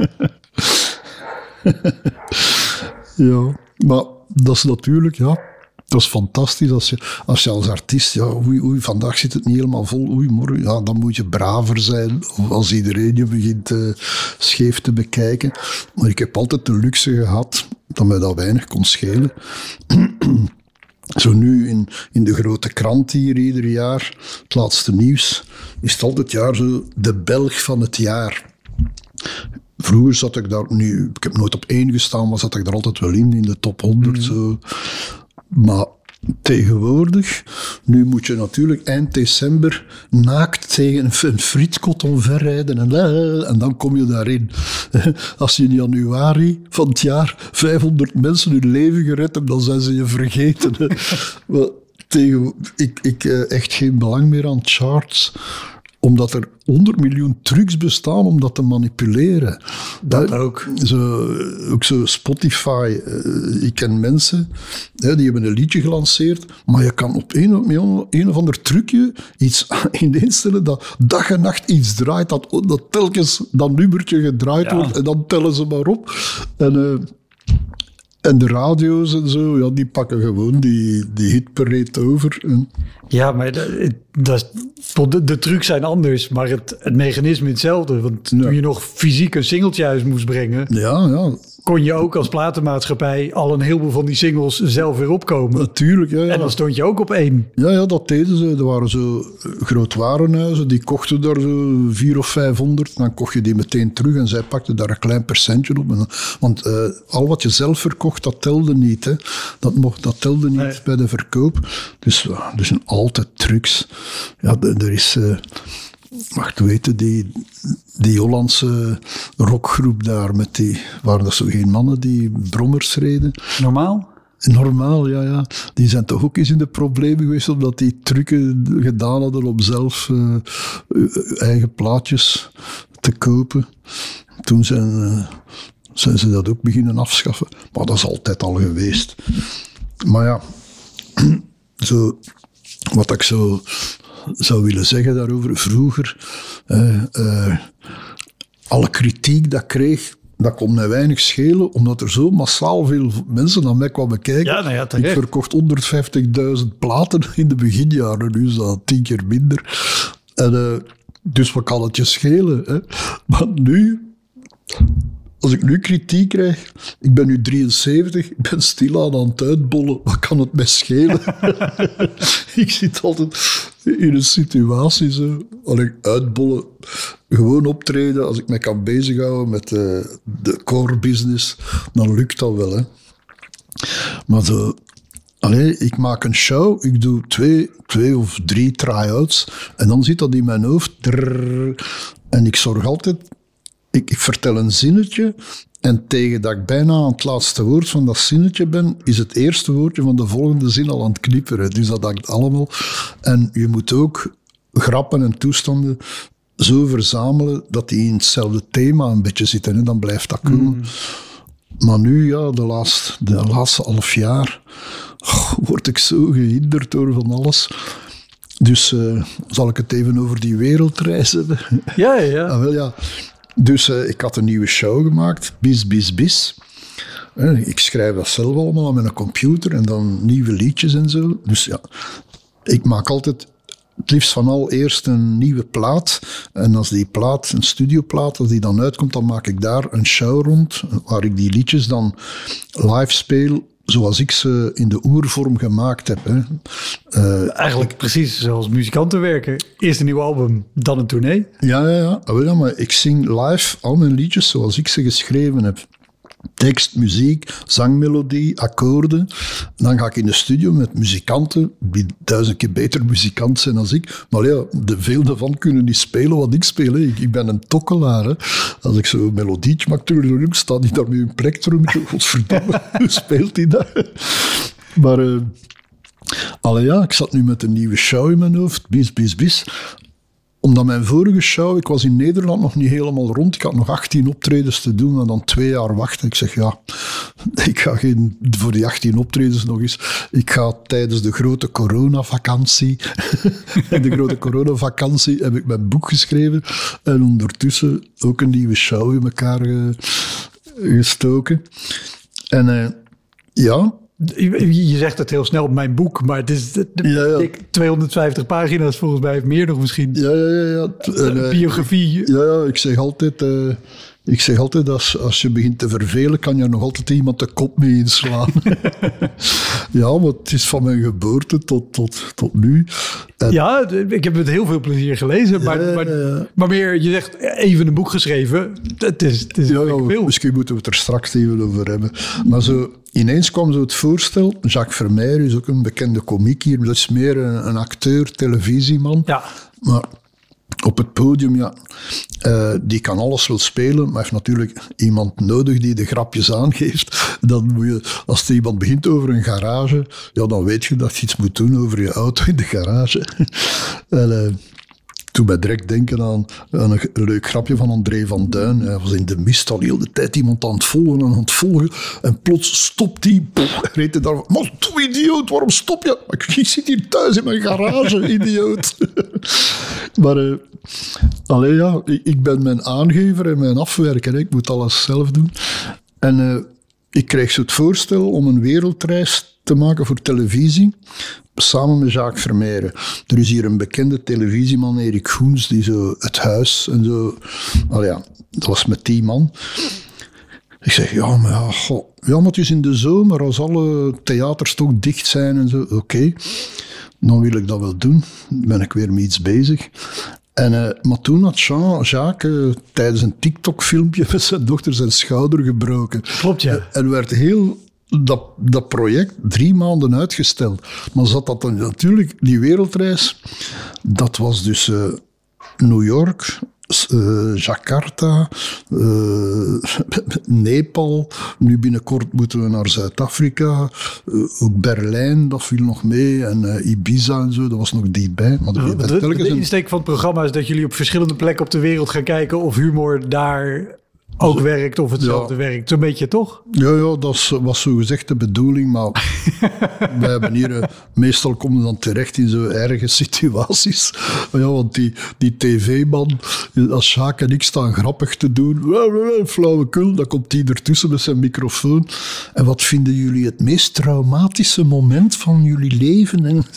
Ja, maar dat is natuurlijk, ja... Dat is fantastisch als je als, je als artiest, ja, oei, oei, vandaag zit het niet helemaal vol, oei, morgen, ja, dan moet je braver zijn, of als iedereen je begint uh, scheef te bekijken. Maar ik heb altijd de luxe gehad, dat mij dat weinig kon schelen. Zo nu in, in de grote krant hier ieder jaar, het laatste nieuws, is het altijd jaar zo de Belg van het jaar. Vroeger zat ik daar, nu, ik heb nooit op één gestaan, maar zat ik daar altijd wel in, in de top honderd, mm. zo... Maar tegenwoordig, nu moet je natuurlijk eind december naakt tegen een frietkot omverrijden en, en dan kom je daarin. Als je in januari van het jaar vijfhonderd mensen hun leven gered hebt, dan zijn ze je vergeten. Maar tegen, ik ik uh, echt geen belang meer aan charts, omdat er honderd miljoen trucs bestaan om dat te manipuleren. Dat uh, ook. Zo, ook zo Spotify. Uh, ik ken mensen, uh, die hebben een liedje gelanceerd, maar je kan op een, een, een of ander trucje iets ineenstellen dat dag en nacht iets draait, dat, dat telkens dat nummertje gedraaid ja. wordt en dan tellen ze maar op. En... Uh, En de radio's en zo, ja, die pakken gewoon die, die hitparade over. Ja, maar de, dat is, de, de trucs zijn anders, maar het, het mechanisme hetzelfde. Want Ja. toen je nog fysiek een singeltje uit moest brengen, Ja, ja, kon je ook als platenmaatschappij al een heleboel van die singles zelf weer opkomen. natuurlijk. Ja, ja. En dan stond je ook op één. Ja, ja, dat deden ze. Er waren zo groot warenhuizen, die kochten daar zo vier of vijfhonderd. Dan kocht je die meteen terug en zij pakten daar een klein percentje op. En dan- want uh, al wat je zelf verkocht, dat telde niet. Hè. Dat, mocht, dat telde niet Nee. bij de verkoop. Dus uh, er zijn altijd trucs. Ja, d- er is... Uh, wacht, hoe heette die, die Hollandse rockgroep daar, met die, waren dat zo geen mannen die brommers reden? Normaal? Normaal, ja, ja. Die zijn toch ook eens in de problemen geweest omdat die trucken gedaan hadden om zelf uh, eigen plaatjes te kopen. Toen zijn, uh, zijn ze dat ook beginnen afschaffen. Maar dat is altijd al geweest. Maar ja, zo, wat ik zo zou willen zeggen daarover, vroeger, uh, uh, alle kritiek dat ik kreeg, dat kon mij weinig schelen, omdat er zo massaal veel mensen naar mij kwamen kijken. Ja, nou ja, ik terecht. verkocht honderdvijftigduizend platen in de beginjaren, nu is dat tien keer minder. En, uh, dus wat kan het je schelen? Hè? Maar nu, als ik nu kritiek krijg, ik ben nu drieënzeventig, ik ben stilaan aan het uitbollen, wat kan het mij schelen? Ik zit altijd in een situatie zo, als ik uitbollen, gewoon optreden, als ik me kan bezighouden met de, de core business, dan lukt dat wel. Hè. Maar zo, allee, ik maak een show, ik doe twee, twee of drie try-outs en dan zit dat in mijn hoofd. Drrr, en ik zorg altijd, ik, ik vertel een zinnetje en tegen dat ik bijna aan het laatste woord van dat zinnetje ben, is het eerste woordje van de volgende zin al aan het knipperen. Dus dat hangt allemaal. En je moet ook grappen en toestanden zo verzamelen dat die in hetzelfde thema een beetje zitten. En dan blijft dat cool. Mm. Maar nu, ja, de laatste, de laatste half jaar oh, word ik zo gehinderd door van alles. Dus uh, zal ik het even over die wereldreis hebben? Ja, ja. Ah, wel, ja. Dus uh, ik had een nieuwe show gemaakt, Bis, Bis, Bis. Uh, ik schrijf dat zelf allemaal met een computer en dan nieuwe liedjes en zo. Dus ja, ik maak altijd het liefst van al eerst een nieuwe plaat. En als die plaat, een studioplaat, als die dan uitkomt, dan maak ik daar een show rond, waar ik die liedjes dan live speel, zoals ik ze in de oervorm gemaakt heb. Hè. Uh, Eigenlijk precies zoals muzikanten werken. Eerst een nieuw album, dan een tournee. Ja, ja, ja. ja maar ik zing live al mijn liedjes zoals ik ze geschreven heb. Tekst, muziek, zangmelodie, akkoorden. Dan ga ik in de studio met muzikanten, die duizend keer beter muzikant zijn dan ik. Maar ja, de veel daarvan kunnen niet spelen wat ik speel. Hè. Ik, ik ben een tokkelaar. Hè. Als ik zo'n melodietje maak, staat die daar met een plektrum. Godverdomme, hoe speelt hij dat? Maar... Uh, allee, ja, ik zat nu met een nieuwe show in mijn hoofd. Bis, bis, bis. Omdat mijn vorige show, ik was in Nederland nog niet helemaal rond. Ik had nog achttien optredens te doen en dan twee jaar wachten. Ik zeg, ja, ik ga geen, voor die achttien optredens nog eens. Ik ga tijdens de grote coronavakantie. In de grote coronavakantie heb ik mijn boek geschreven. En ondertussen ook een nieuwe show in elkaar uh, gestoken. En uh, ja... Je zegt het heel snel op mijn boek, maar het is de, de, ja, ja. tweehonderdvijftig pagina's volgens mij, of meer nog misschien. Ja, ja, ja. ja. En, uh, biografie. Ja, ja, ik zeg altijd, uh, ik zeg altijd als, als je begint te vervelen, kan je nog altijd iemand de kop mee inslaan. Ja, maar het is van mijn geboorte tot, tot, tot nu. En, ja, ik heb het heel veel plezier gelezen, maar, ja, maar, ja. maar meer, je zegt even een boek geschreven. Het is, het is ja, ja, veel. Misschien moeten we het er straks even over hebben. Maar zo... Ineens kwam zo het voorstel, Jacques Vermeer is ook een bekende komiek hier, dat is meer een, een acteur, televisieman. Ja. Maar op het podium, ja, uh, die kan alles wel spelen, maar heeft natuurlijk iemand nodig die de grapjes aangeeft. Dan moet je, als er iemand begint over een garage, ja, dan weet je dat je iets moet doen over je auto in de garage. en, uh, toen bij direct denken aan, aan een, een leuk grapje van André van Duin. Hij was in de mist al heel de tijd iemand aan het volgen en aan het volgen. En plots stopt hij. Reed hij daar. Maar doe idioot, waarom stop je? Ik zit hier thuis in mijn garage, idioot. Maar uh, allee, ja, ik, ik ben mijn aangever en mijn afwerker. Hè. Ik moet alles zelf doen. En uh, ik kreeg zo het voorstel om een wereldreis te maken voor televisie, samen met Jacques Vermeijren. Er is hier een bekende televisieman, Erik Goens, die zo Het Huis en zo... Allee, ja, dat was met die man. Ik zeg, ja, maar ja, goh, ja, maar het is in de zomer, als alle theaters toch dicht zijn en zo. Oké, okay, dan wil ik dat wel doen. Dan ben ik weer met iets bezig. En, uh, maar toen had Jean, Jacques uh, tijdens een TikTok-filmpje met zijn dochter zijn schouder gebroken. Klopt, ja. Uh, en werd heel... Dat, dat project drie maanden uitgesteld. Maar zat dat dan natuurlijk, die wereldreis, dat was dus uh, New York, uh, Jakarta, uh, Nepal. Nu binnenkort moeten we naar Zuid-Afrika. Uh, ook Berlijn, dat viel nog mee. En uh, Ibiza en zo, dat was nog dichtbij. Maar de, de, de, de insteek van het programma is dat jullie op verschillende plekken op de wereld gaan kijken of humor daar... ook werkt of hetzelfde ja. werkt. Zo'n beetje, toch? Ja, ja, dat was zo gezegd de bedoeling, maar wij hebben hier... Uh, meestal komen we dan terecht in zo'n erge situaties. Maar ja, want die, die tv-man, als Sjaak en ik staan grappig te doen, flauwekul, dan komt die ertussen met zijn microfoon. En wat vinden jullie het meest traumatische moment van jullie leven? En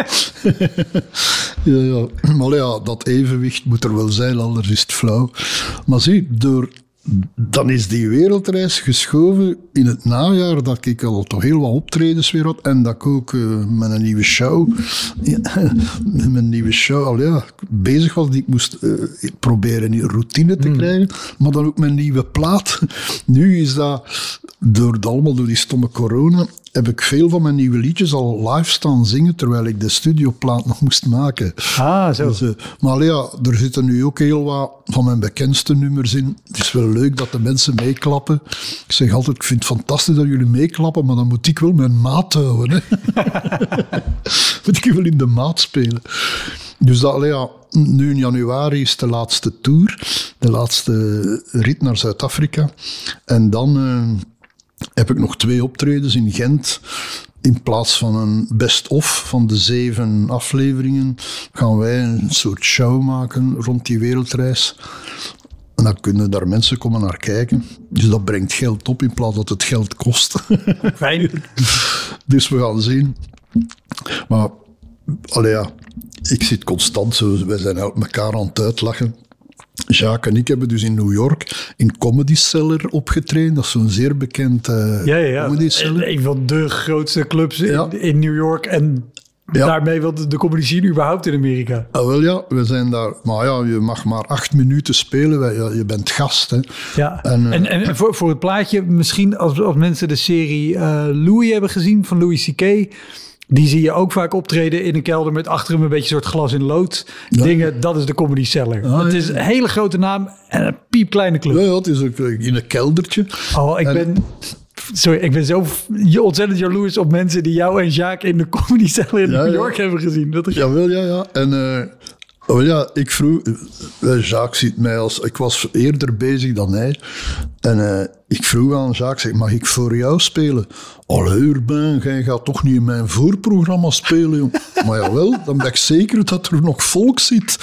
ja, ja. Maar ja, dat evenwicht moet er wel zijn, anders is het flauw. Maar zie, door... Dan is die wereldreis geschoven in het najaar, dat ik al toch heel wat optredens weer had. En dat ik ook uh, met een nieuwe show, ja, met mijn nieuwe show al ja, bezig was. Die ik moest uh, proberen in routine te krijgen. Mm. Maar dan ook mijn nieuwe plaat. Nu is dat, door, allemaal door die stomme corona, heb ik veel van mijn nieuwe liedjes al live staan zingen, terwijl ik de studioplaat nog moest maken. Ah, zo. Dus, uh, maar ja, er zitten nu ook heel wat van mijn bekendste nummers in. Het is wel leuk dat de mensen meeklappen. Ik zeg altijd, ik vind het fantastisch dat jullie meeklappen, maar dan moet ik wel mijn maat houden. Hè. Moet ik wel in de maat spelen. Dus dat, ja, nu in januari is de laatste tour, de laatste rit naar Zuid-Afrika. En dan... Uh, heb ik nog twee optredens in Gent. In plaats van een best-of van de zeven afleveringen gaan wij een soort show maken rond die wereldreis. En dan kunnen daar mensen komen naar kijken. Dus dat brengt geld op in plaats dat het geld kost. Fijn. Dus we gaan zien. Maar, allee ja, ik zit constant zo. Wij zijn elkaar aan het uitlachen. Jacques en ik hebben dus in New York in Comedy Cellar opgetreden. Dat is zo'n zeer bekend uh, ja, ja, ja. Comedy Cellar. Een van de grootste clubs in, ja. in New York. En ja. daarmee wel de, de comedy scene überhaupt in Amerika. Ah, wel ja, we zijn daar... Maar ja, je mag maar acht minuten spelen. Wij, ja, je bent gast, hè. Ja, en, uh, en, en voor, voor het plaatje, misschien als, als mensen de serie uh, Louis hebben gezien van Louis C K... Die zie je ook vaak optreden in een kelder met achter hem een beetje soort glas in lood. Ja. Dingen, dat is de Comedy Cellar. Ah, het is een hele grote naam en een piepkleine club. Ja, ja, het is ook in een keldertje. Oh, ik en... ben... Sorry, ik ben zo ontzettend jaloers op mensen die jou en Jacques in de Comedy Cellar in ja, New York ja. hebben gezien. Dat is... Jawel, ja, ja. En... Uh... Oh ja, ik vroeg... Jacques ziet mij als... Ik was eerder bezig dan hij. En uh, ik vroeg aan Jacques, zeg, mag ik voor jou spelen? Allee, Urbain, jij gaat toch niet in mijn voorprogramma spelen, jong. Maar jawel, dan ben ik zeker dat er nog volk zit.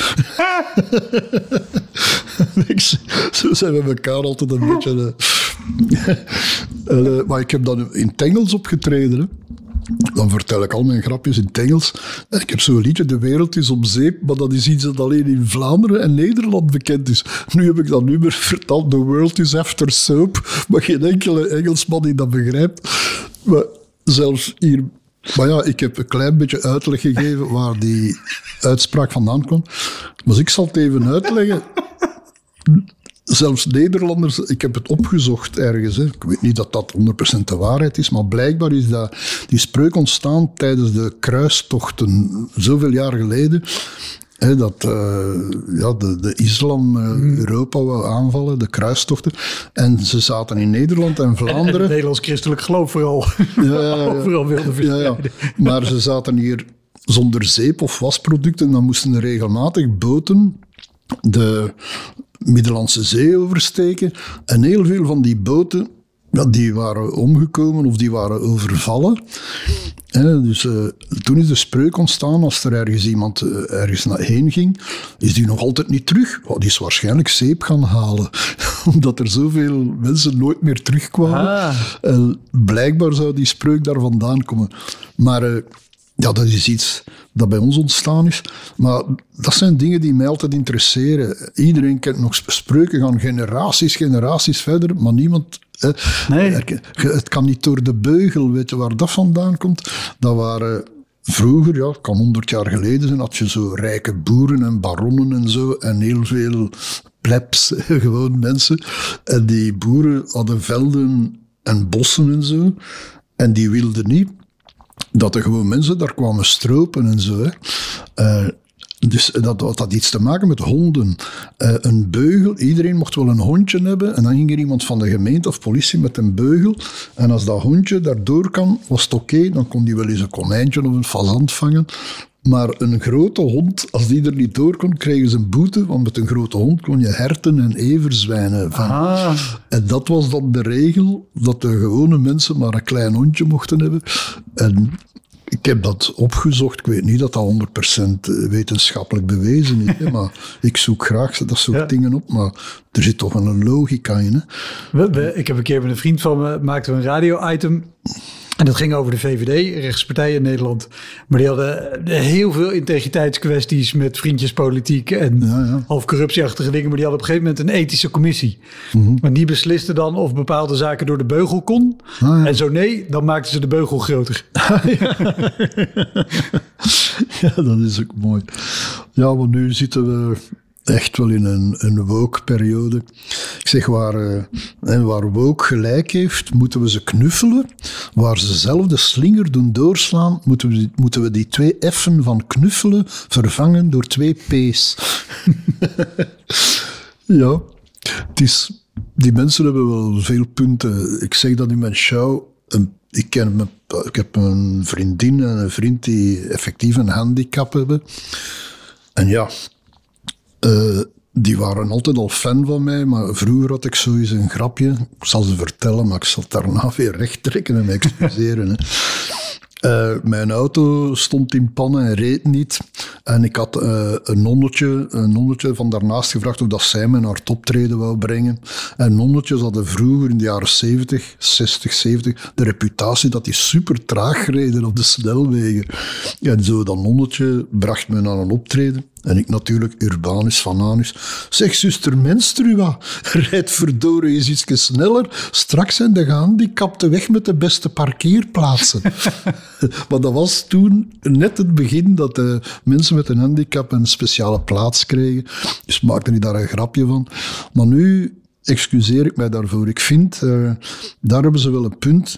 Zo zijn we elkaar altijd een beetje... Uh, uh, maar ik heb dan in het Engels opgetreden, hè. Dan vertel ik al mijn grapjes in het Engels. En ik heb zo'n liedje, De wereld is om zeep, maar dat is iets dat alleen in Vlaanderen en Nederland bekend is. Nu heb ik dat nummer verteld, The world is after soap, maar geen enkele Engelsman die dat begrijpt. Maar zelfs hier... Maar ja, ik heb een klein beetje uitleg gegeven waar die uitspraak vandaan kwam. Maar ik zal het even uitleggen. Zelfs Nederlanders, ik heb het opgezocht ergens. Hè. Ik weet niet dat dat honderd procent de waarheid is, maar blijkbaar is dat, die spreuk ontstaan tijdens de kruistochten zoveel jaar geleden. Hè, dat uh, ja, de, de islam uh, hmm. Europa wou aanvallen, de kruistochten. En ze zaten in Nederland en Vlaanderen. En, en het Nederlands christelijk geloof vooral. Ja, ja, ja. Overal wilden verspreiden. Ja, ja. Maar ze zaten hier zonder zeep of wasproducten. Dan moesten er regelmatig boten de Middellandse Zee oversteken. En heel veel van die boten, ja, die waren omgekomen of die waren overvallen. Hè, dus uh, toen is de spreuk ontstaan, als er ergens iemand uh, ergens naar heen ging, is die nog altijd niet terug. Oh, die is waarschijnlijk zeep gaan halen, omdat er zoveel mensen nooit meer terugkwamen. Ah. Uh, blijkbaar zou die spreuk daar vandaan komen. Maar uh, ja, dat is iets dat bij ons ontstaan is. Maar dat zijn dingen die mij altijd interesseren. Iedereen kent nog spreuken, gaan generaties, generaties verder, maar niemand... Nee. Het kan niet door de beugel, weet je waar dat vandaan komt? Dat waren vroeger, ja, het kan honderd jaar geleden zijn, had je zo rijke boeren en baronnen en zo, en heel veel plebs, gewoon mensen. En die boeren hadden velden en bossen en zo, en die wilden niet dat er gewoon mensen daar kwamen stropen en zo. Hè. Uh, Dus dat had dat iets te maken met honden. Uh, een beugel, iedereen mocht wel een hondje hebben. En dan ging er iemand van de gemeente of politie met een beugel. En als dat hondje daardoor kan, was het oké. Okay, dan kon die wel eens een konijntje of een fazant vangen. Maar een grote hond, als die er niet door kon, kregen ze een boete. Want met een grote hond kon je herten en everzwijnen vangen. Ah. En dat was dan de regel, dat de gewone mensen maar een klein hondje mochten hebben. En... Ik heb dat opgezocht. Ik weet niet dat dat honderd procent wetenschappelijk bewezen is. Hè, maar ik zoek graag dat soort ja. dingen op. Maar er zit toch een logica in. Hè? We, we, ik heb een keer met een vriend van me... maakten we een radio-item... En dat ging over de V V D, rechtspartij in Nederland. Maar die hadden heel veel integriteitskwesties met vriendjespolitiek en ja, ja. half corruptieachtige dingen. Maar die hadden op een gegeven moment een ethische commissie. Mm-hmm. En die besliste dan of bepaalde zaken door de beugel kon. Ah, ja. En zo nee, dan maakten ze de beugel groter. Ja, dat is ook mooi. Ja, want nu zitten we... echt wel in een, een woke-periode. Ik zeg, waar, uh, waar woke gelijk heeft, moeten we ze knuffelen. Waar ze zelf de slinger doen doorslaan, moeten we, moeten we die twee F'en van knuffelen vervangen door twee P's. Ja, het is, die mensen hebben wel veel punten. Ik zeg dat in mijn show. Een, ik, ken me, ik heb een vriendin en een vriend die effectief een handicap hebben. En ja... Uh, die waren altijd al fan van mij, maar vroeger had ik zoiets een grapje. Ik zal ze vertellen, maar ik zal het daarna weer recht trekken en me excuseren. Hè. Uh, mijn auto stond in pannen en reed niet. En ik had uh, een nonnetje, een nonnetje van daarnaast gevraagd of dat zij me naar het optreden wou brengen. En nonnetjes hadden vroeger in de jaren zeventig, zestig, zeventig de reputatie dat die super traag reden op de snelwegen. En zo dat nonnetje bracht me naar een optreden. En ik natuurlijk, Urbanus van Anus. Zeg, zuster Menstrua, rijd verdorie eens iets sneller. Straks zijn de gehandicapten weg met de beste parkeerplaatsen. Maar dat was toen net het begin dat de mensen met een handicap een speciale plaats kregen. Dus maakte ik daar een grapje van. Maar nu excuseer ik mij daarvoor. Ik vind, uh, daar hebben ze wel een punt.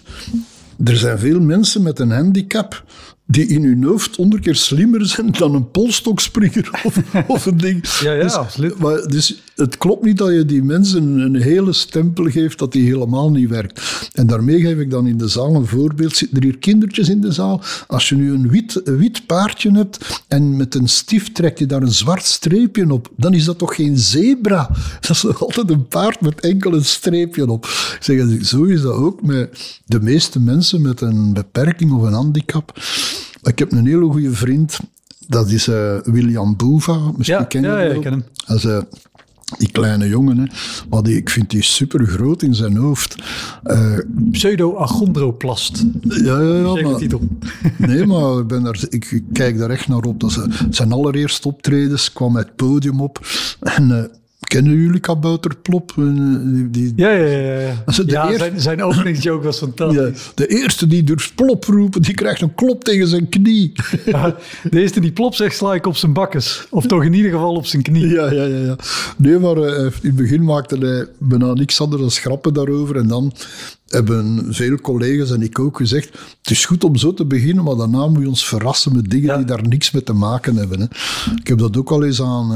Er zijn veel mensen met een handicap die in hun hoofd honderd keer slimmer zijn dan een polstokspringer of, of een ding. Ja, ja, dus, absoluut. Maar, dus het klopt niet dat je die mensen een hele stempel geeft dat die helemaal niet werkt. En daarmee geef ik dan in de zaal een voorbeeld. Zitten er hier kindertjes in de zaal? Als je nu een wit, een wit paardje hebt en met een stift trek je daar een zwart streepje op, dan is dat toch geen zebra? Dat is nog altijd een paard met enkel een streepje op. Ik zeg, zo is dat ook met de meeste mensen met een beperking of een handicap. Ik heb een hele goede vriend, dat is uh, William Boeva. Misschien ja, ken je ja, hem ja, ik ken hem. Dat is uh, die kleine jongen, hè. Maar die, ik vind die super groot in zijn hoofd. Uh, Pseudo-achondroplast. Ja, ja, ja. Maar, titel. Nee, maar ik, ben daar, ik, ik kijk daar echt naar op. Dat is, zijn allereerste optredens kwam het podium op. En... Uh, kennen jullie Kabouter Plop? Die, die, ja, ja, ja. ja. De ja eerste, zijn, zijn openingsjoke was fantastisch. Ja, de eerste die durft plop roepen, die krijgt een klop tegen zijn knie. Ja, de eerste die plop zegt, sla ik op zijn bakkes. Of toch in ieder geval op zijn knie. Ja, ja, ja. ja. Nee, maar uh, in het begin maakte hij bijna niks anders dan schrappen daarover. En dan hebben veel collega's en ik ook gezegd, het is goed om zo te beginnen, maar daarna moet je ons verrassen met dingen ja. die daar niks mee te maken hebben. Hè. Ik heb dat ook al eens aan,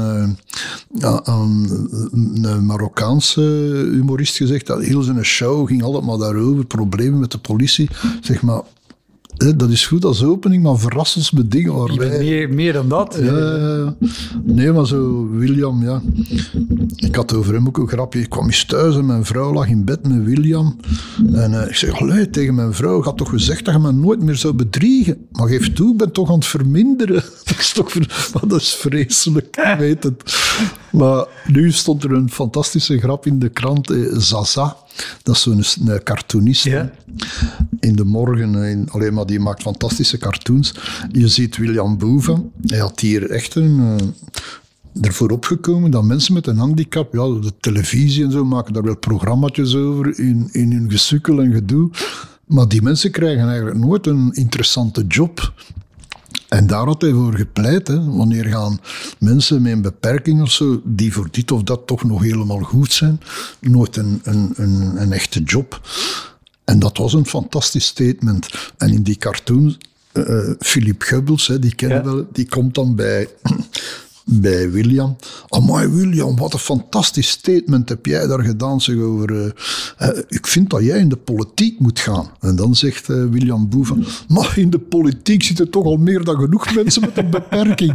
uh, aan een Marokkaanse humorist gezegd. Dat heel zijn show ging altijd maar daarover, problemen met de politie. Zeg maar, Hè, dat is goed als opening, maar verras ons met dingen waar Je bent wij... meer, meer dan dat. Uh, nee, maar zo, William, ja. Ik had over hem ook een grapje. Ik kwam eens thuis en mijn vrouw lag in bed met William. En uh, ik zei, allee, tegen mijn vrouw, ik had toch gezegd dat je me nooit meer zou bedriegen. Maar geef toe, ik ben toch aan het verminderen. Dat is toch ver... maar dat is vreselijk, ik weet het. Maar nu stond er een fantastische grap in de krant. Eh, Zaza, dat is zo'n een cartoonist. Ja. In de morgen, in, alleen maar die maakt fantastische cartoons. Je ziet William Boeven, hij had hier echt een... Uh, ervoor opgekomen dat mensen met een handicap, ja, de televisie en zo maken daar wel programmaatjes over in, in hun gesukkel en gedoe. Maar die mensen krijgen eigenlijk nooit een interessante job. En daar had hij voor gepleit. Hè. Wanneer gaan mensen met een beperking of zo, die voor dit of dat toch nog helemaal goed zijn, nooit een, een, een, een echte job. En dat was een fantastisch statement. En in die cartoon, uh, Philip Goebbels, hè, die kennen ja. wel, die komt dan bij... bij William. Amai William, wat een fantastisch statement heb jij daar gedaan. Zeg, over, uh, uh, ik vind dat jij in de politiek moet gaan. En dan zegt uh, William Boeven, maar in de politiek zitten toch al meer dan genoeg mensen met een beperking.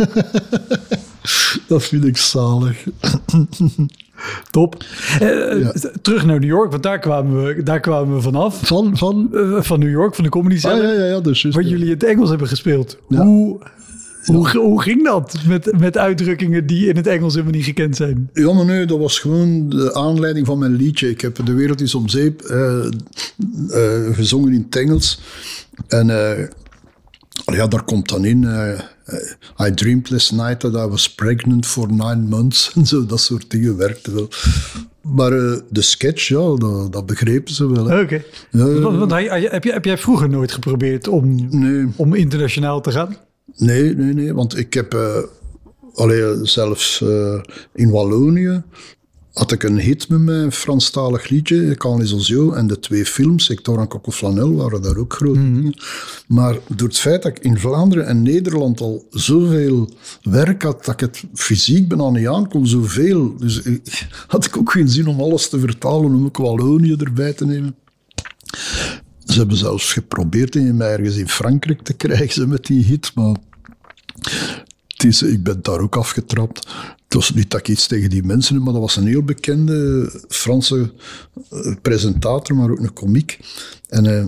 Dat vind ik zalig. Top. Uh, ja. Terug naar New York, want daar kwamen we, daar kwamen we vanaf. Van? Van, uh, van New York, van de Comedy Cellar. Ah, ja, ja, ja, dus waar jullie het Engels hebben gespeeld. Ja. Hoe... Hoe, hoe ging dat met, met uitdrukkingen die in het Engels helemaal niet gekend zijn? Ja, maar nee, dat was gewoon de aanleiding van mijn liedje. Ik heb De Wereld is om Zeep uh, uh, gezongen in het Engels. En uh, ja, daar komt dan in... Uh, uh, I dreamed last night that I was pregnant for nine months. En zo, dat soort dingen werkte wel. Maar uh, de sketch, ja, dat, dat begrepen ze wel. Oké. Okay. Ja, want, want heb, je, heb jij vroeger nooit geprobeerd om, nee. om internationaal te gaan? Nee, nee, nee, want ik heb uh, allee, zelfs uh, in Wallonië had ik een hit met mijn Franstalig liedje, Quand les oiseaux, en de twee films, Hector en Coco Flanel, waren daar ook grote dingen. Mm-hmm. Maar door het feit dat ik in Vlaanderen en Nederland al zoveel werk had, dat ik het fysiek bijna niet aan kon, zoveel. Dus ik, had ik ook geen zin om alles te vertalen, om ook Wallonië erbij te nemen. Ze hebben zelfs geprobeerd in mij ergens in Frankrijk te krijgen ze met die hit, maar het is, ik ben daar ook afgetrapt. Het was niet dat ik iets tegen die mensen heb, maar dat was een heel bekende Franse presentator, maar ook een komiek. En uh,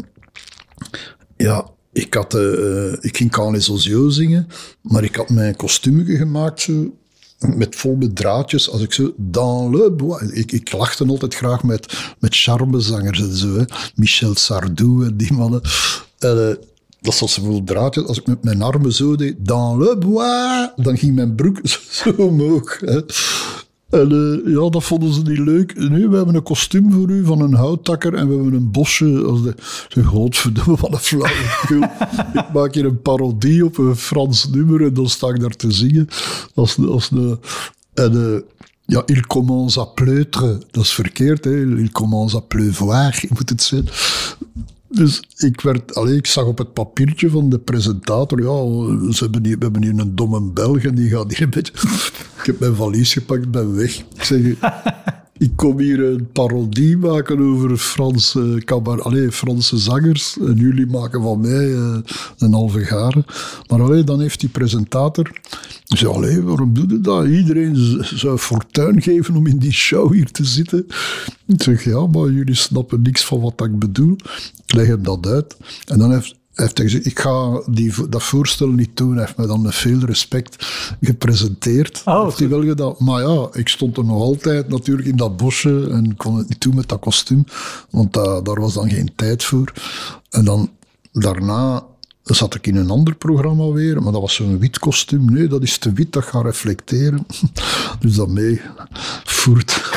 ja, ik, had, uh, ik ging Quand les oiseaux zingen, maar ik had mijn kostuumje gemaakt zo, met vol met draadjes, als ik zo dans le bois... Ik, ik lachte altijd graag met, met charmezangers en zo, hè. Michel Sardou en die mannen. En, uh, dat was vol draadjes. Als ik met mijn armen zo deed, dans le bois, dan ging mijn broek zo omhoog. Hè. En uh, ja, dat vonden ze niet leuk. Nee, we hebben een kostuum voor u van een houttakker en we hebben een bosje. Als de, de godverdomme van een flauwekul. Ik maak hier een parodie op een Frans nummer en dan sta ik daar te zingen. Als de, als de, en uh, ja, il commence à pleutrer. Dat is verkeerd, hè. Il commence à pleuvoir, moet het zijn. Dus ik, werd, allez, ik zag op het papiertje van de presentator, ja, ze hebben hier, we hebben hier een domme Belg en die gaat hier een beetje... Ik heb mijn valies gepakt, ben weg. Ik zeg, ik kom hier een parodie maken over Franse, cabaret, allez, Franse zangers en jullie maken van mij uh, een halve garen. Maar allez, dan heeft die presentator... Ik zei, allee, waarom doe je dat? Iedereen zou fortuin geven om in die show hier te zitten. Ik zeg, ja, maar jullie snappen niks van wat ik bedoel. Ik leg hem dat uit. En dan heeft, heeft hij gezegd, ik ga die, dat voorstel niet doen. Hij heeft mij dan met veel respect gepresenteerd. Oh, heeft hij wel gedaan. Maar ja, ik stond er nog altijd natuurlijk in dat bosje en kon het niet doen met dat kostuum. Want uh, daar was dan geen tijd voor. En dan daarna... Dan zat ik in een ander programma weer, maar dat was zo'n wit kostuum. Nee, dat is te wit, dat gaat reflecteren. Dus dat mee voert.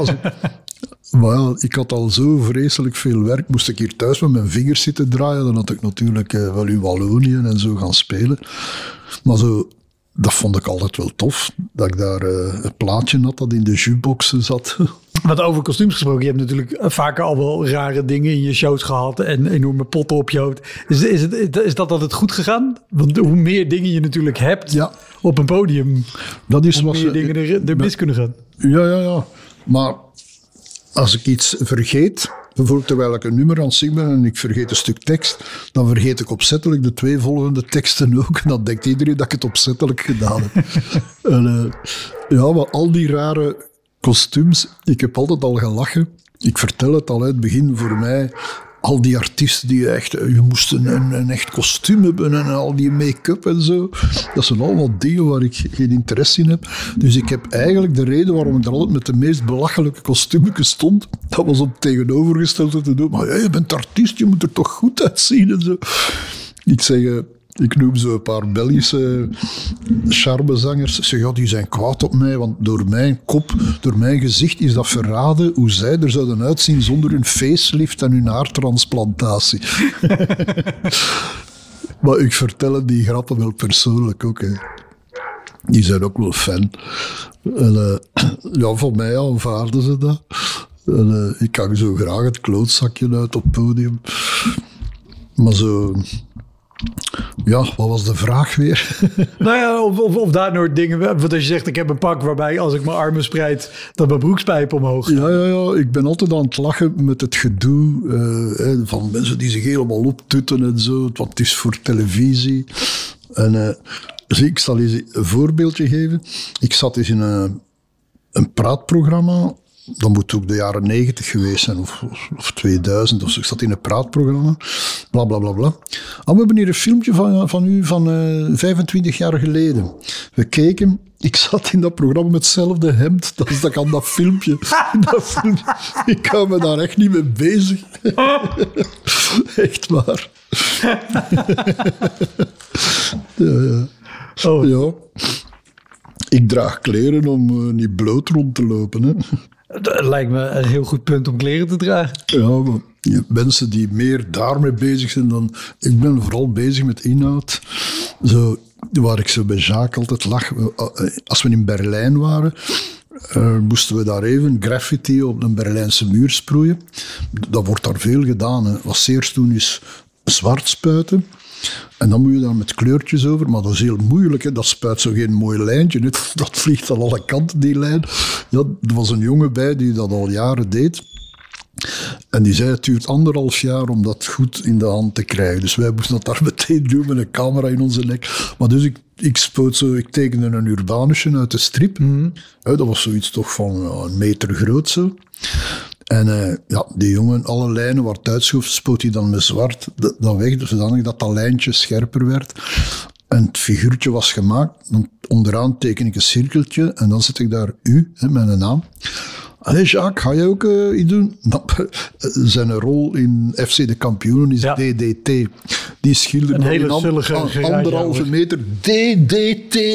Maar ja, ik had al zo vreselijk veel werk. Moest ik hier thuis met mijn vingers zitten draaien, dan had ik natuurlijk uh, wel in Wallonië en zo gaan spelen. Maar zo, dat vond ik altijd wel tof. Dat ik daar uh, een plaatje had dat in de jukeboxen zat. Wat over kostuums gesproken, je hebt natuurlijk vaker al wel rare dingen in je shows gehad en enorme potten op je hoofd. Is, is, het, is dat altijd goed gegaan? Want hoe meer dingen je natuurlijk hebt ja. op een podium, dat is hoe meer ze, dingen er, er mis kunnen gaan. Ja, ja, ja. Maar als ik iets vergeet, Bijvoorbeeld terwijl ik een nummer aan het zingen ben en ik vergeet een stuk tekst, dan vergeet ik opzettelijk de twee volgende teksten ook. En dan denkt iedereen dat ik het opzettelijk gedaan heb. en, uh, ja, maar al die rare kostuums, ik heb altijd al gelachen. Ik vertel het al uit het begin, voor mij, al die artiesten die echt, je moest een, een echt kostuum hebben en al die make-up en zo. Dat zijn allemaal dingen waar ik geen interesse in heb. Dus ik heb eigenlijk de reden waarom ik er altijd met de meest belachelijke kostuumjes stond, dat was om tegenovergestelde te doen. Maar ja, je bent artiest, je moet er toch goed uitzien en zo. Ik zeg... Uh, Ik noem zo een paar Belgische charmezangers. Zeg, ja, die zijn kwaad op mij, want door mijn kop, door mijn gezicht is dat verraden hoe zij er zouden uitzien zonder hun facelift en hun haartransplantatie. Maar ik vertel die grappen wel persoonlijk ook. Hè. Die zijn ook wel fan. En, uh, ja, van mij aanvaarden ze dat. En, uh, ik hang zo graag het klootzakje uit op het podium. Maar zo... Ja, wat was de vraag weer? Nou ja, of, of, of daar nooit dingen... Want als je zegt, ik heb een pak waarbij als ik mijn armen spreid, dat mijn broekspijp omhoog gaat. Ja, ja, ja, ik ben altijd aan het lachen met het gedoe uh, van mensen die zich helemaal optutten en zo. Want het is voor televisie. En uh, dus ik zal eens een voorbeeldje geven. Ik zat eens in een, een praatprogramma. Dat moet ook de jaren negentig geweest zijn, of, of tweeduizend, of zo. Ik zat in een praatprogramma, bla bla bla bla. En we hebben hier een filmpje van, van u van uh, vijfentwintig jaar geleden. We keken, ik zat in dat programma met hetzelfde hemd, dat is dat ik aan dat filmpje. Dat filmpje. Ik hou me daar echt niet mee bezig. Echt waar. ja, ja. Oh. ja. Ik draag kleren om uh, niet bloot rond te lopen, hè. Dat lijkt me een heel goed punt om kleren te dragen. Ja, maar ja, mensen die meer daarmee bezig zijn dan... Ik ben vooral bezig met inhoud. Zo, waar ik zo bij Jacques altijd lach. Als we in Berlijn waren, uh, moesten we daar even graffiti op een Berlijnse muur sproeien. Dat wordt daar veel gedaan. Hè. Wat ze eerst doen is zwart spuiten. En dan moet je daar met kleurtjes over, maar dat is heel moeilijk. Hè. Dat spuit zo geen mooi lijntje. Dat vliegt aan alle kanten, die lijn. Ja, er was een jongen bij die dat al jaren deed. En die zei, het duurt anderhalf jaar om dat goed in de hand te krijgen. Dus wij moesten dat daar meteen doen met een camera in onze nek. Maar dus ik, ik spoot zo, ik tekende een Urbanusje uit de strip. Mm-hmm. Ja, dat was zoiets toch van ja, een meter groot zo. En uh, ja, die jongen, alle lijnen waar het uitschoof, spoot hij dan met zwart dan weg, zodanig dat dat lijntje scherper werd. En het figuurtje was gemaakt. Dan onderaan teken ik een cirkeltje en dan zet ik daar U, hè, mijn naam. Allee, Jacques, ga jij ook uh, iets doen? Nou, zijn rol in F C de Kampioenen is ja. D D T. Die schilderde een hele an, zullige an, anderhalve meter D D T.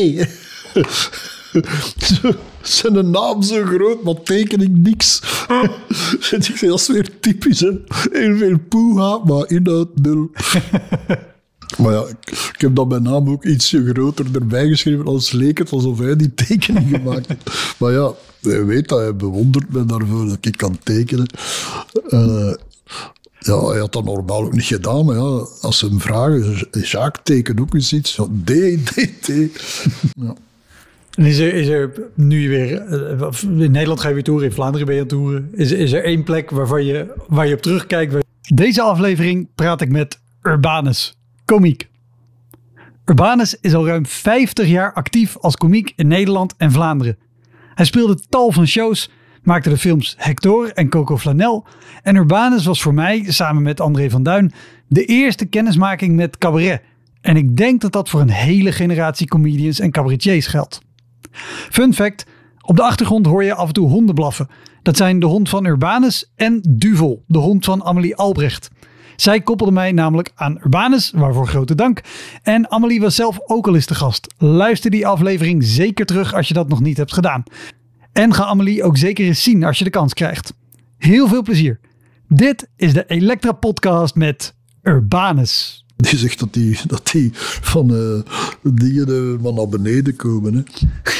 Zijn naam zo groot, maar teken ik niks. En ik zeg, dat is weer typisch, hè. Heel veel poeha, maar inhoud nul. Maar ja, ik, ik heb dan mijn naam ook ietsje groter erbij geschreven, als leek het alsof hij die tekening gemaakt heeft. Maar ja, hij weet dat, hij bewondert me daarvoor dat ik kan tekenen. Uh, ja, hij had dat normaal ook niet gedaan, maar ja, als ze hem vragen, Jacques, teken ook eens iets. Ja, D D T. Ja. En is er, is er nu weer... In Nederland ga je weer toeren, in Vlaanderen ben je aan het toeren. Is, is er één plek waarvan je, waar je op terugkijkt? Waar... Deze aflevering praat ik met Urbanus, komiek. Urbanus is al ruim vijftig jaar actief als komiek in Nederland en Vlaanderen. Hij speelde tal van shows, maakte de films Hector en Coco Flanel. En Urbanus was voor mij, samen met André van Duin, de eerste kennismaking met cabaret. En ik denk dat dat voor een hele generatie comedians en cabaretiers geldt. Fun fact, op de achtergrond hoor je af en toe honden blaffen. Dat zijn de hond van Urbanus en Duvel, de hond van Amelie Albrecht. Zij koppelde mij namelijk aan Urbanus, waarvoor grote dank. En Amelie was zelf ook al eens te gast. Luister die aflevering zeker terug als je dat nog niet hebt gedaan. En ga Amelie ook zeker eens zien als je de kans krijgt. Heel veel plezier. Dit is de Elektra podcast met Urbanus. Die zegt dat die, dat die van uh, dingen uh, maar naar beneden komen. Hè.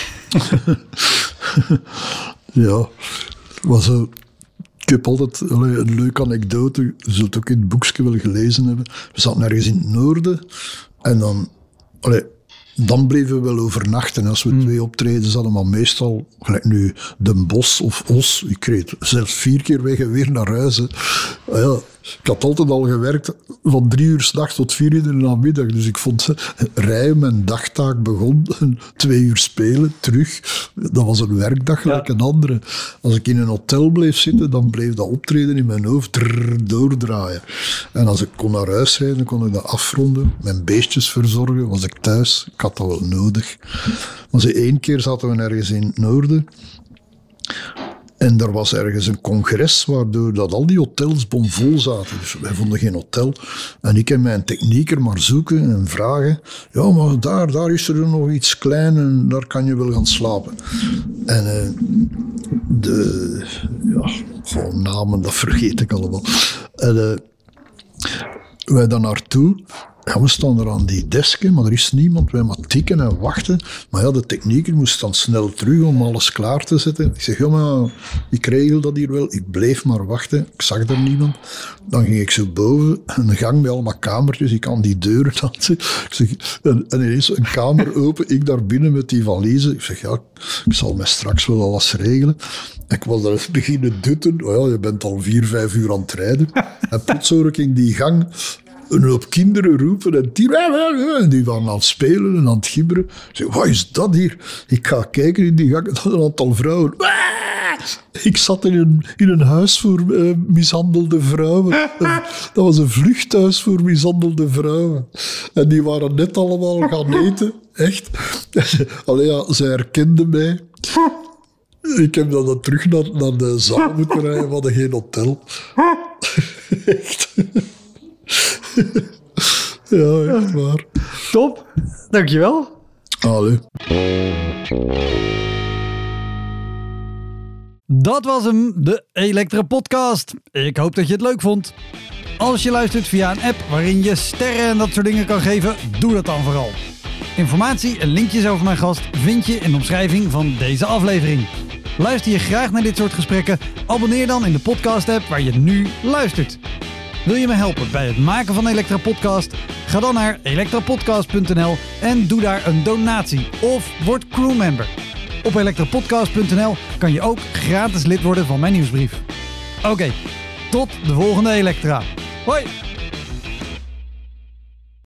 Ja, maar zo... Ik heb altijd allee, een leuke anekdote, je zult het ook in het boekje wel gelezen hebben. We zaten ergens in het noorden en dan... Allee, dan bleven we wel overnachten als we mm. twee optredens hadden, maar meestal, gelijk nu Den Bosch of Os, ik reed zelfs vier keer weg en weer naar huis. Hè. Ja, ik had altijd al gewerkt van drie uur 's nachts tot vier uur in de namiddag, dus ik vond rijden mijn dagtaak begon, twee uur spelen, terug. Dat was een werkdag gelijk ja. een andere. Als ik in een hotel bleef zitten, dan bleef dat optreden in mijn hoofd drrr, doordraaien. En als ik kon naar huis rijden, kon ik dat afronden, mijn beestjes verzorgen, was ik thuis. Ik had dat wel nodig. Maar ze één keer zaten we ergens in het noorden. En er was ergens een congres waardoor dat al die hotels bomvol zaten. Dus wij vonden geen hotel. En ik en mijn technieker maar zoeken en vragen. Ja, maar daar, daar is er nog iets klein en daar kan je wel gaan slapen. En uh, de... Ja, gewoon namen, dat vergeet ik allemaal. En uh, wij daar naartoe... Ja, we staan er aan die desken, maar er is niemand. Wij maar tikken en wachten. Maar ja, de technieker moest dan snel terug om alles klaar te zetten. Ik zeg, ja, maar ik regel dat hier wel. Ik bleef maar wachten. Ik zag er niemand. Dan ging ik zo boven, een gang met allemaal kamertjes. Ik aan die deuren dansen. Ik zeg, en, en ineens een kamer open. Ik daar binnen met die valiezen. Ik zeg, ja, ik zal mij straks wel alles regelen. Ik was daar beginnen dutten. Oh ja, je bent al vier, vijf uur aan het rijden. En plots hoor ik in die gang... een hoop kinderen roepen en die, en die waren aan het spelen en aan het gibberen. Ik zeg, wat is dat hier? Ik ga kijken in die gang, dat een aantal vrouwen. Ik zat in een, in een huis voor uh, mishandelde vrouwen. Dat was een vluchthuis voor mishandelde vrouwen. En die waren net allemaal gaan eten, echt. Allee, ja, zij herkenden mij. Ik heb dan terug naar, naar de zaal moeten rijden, we hadden geen hotel. Echt. Ja, echt waar. Top, dankjewel. Allee. Dat was hem, de Elektra Podcast. Ik hoop dat je het leuk vond. Als je luistert via een app waarin je sterren en dat soort dingen kan geven, doe dat dan vooral. Informatie en linkjes over mijn gast vind je in de omschrijving van deze aflevering. Luister je graag naar dit soort gesprekken? Abonneer dan in de podcast-app waar je nu luistert. Wil je me helpen bij het maken van Elektra Podcast? Ga dan naar elektrapodcast punt n l en doe daar een donatie of word crewmember. Op elektrapodcast punt n l kan je ook gratis lid worden van mijn nieuwsbrief. Oké, okay, tot de volgende Elektra. Hoi!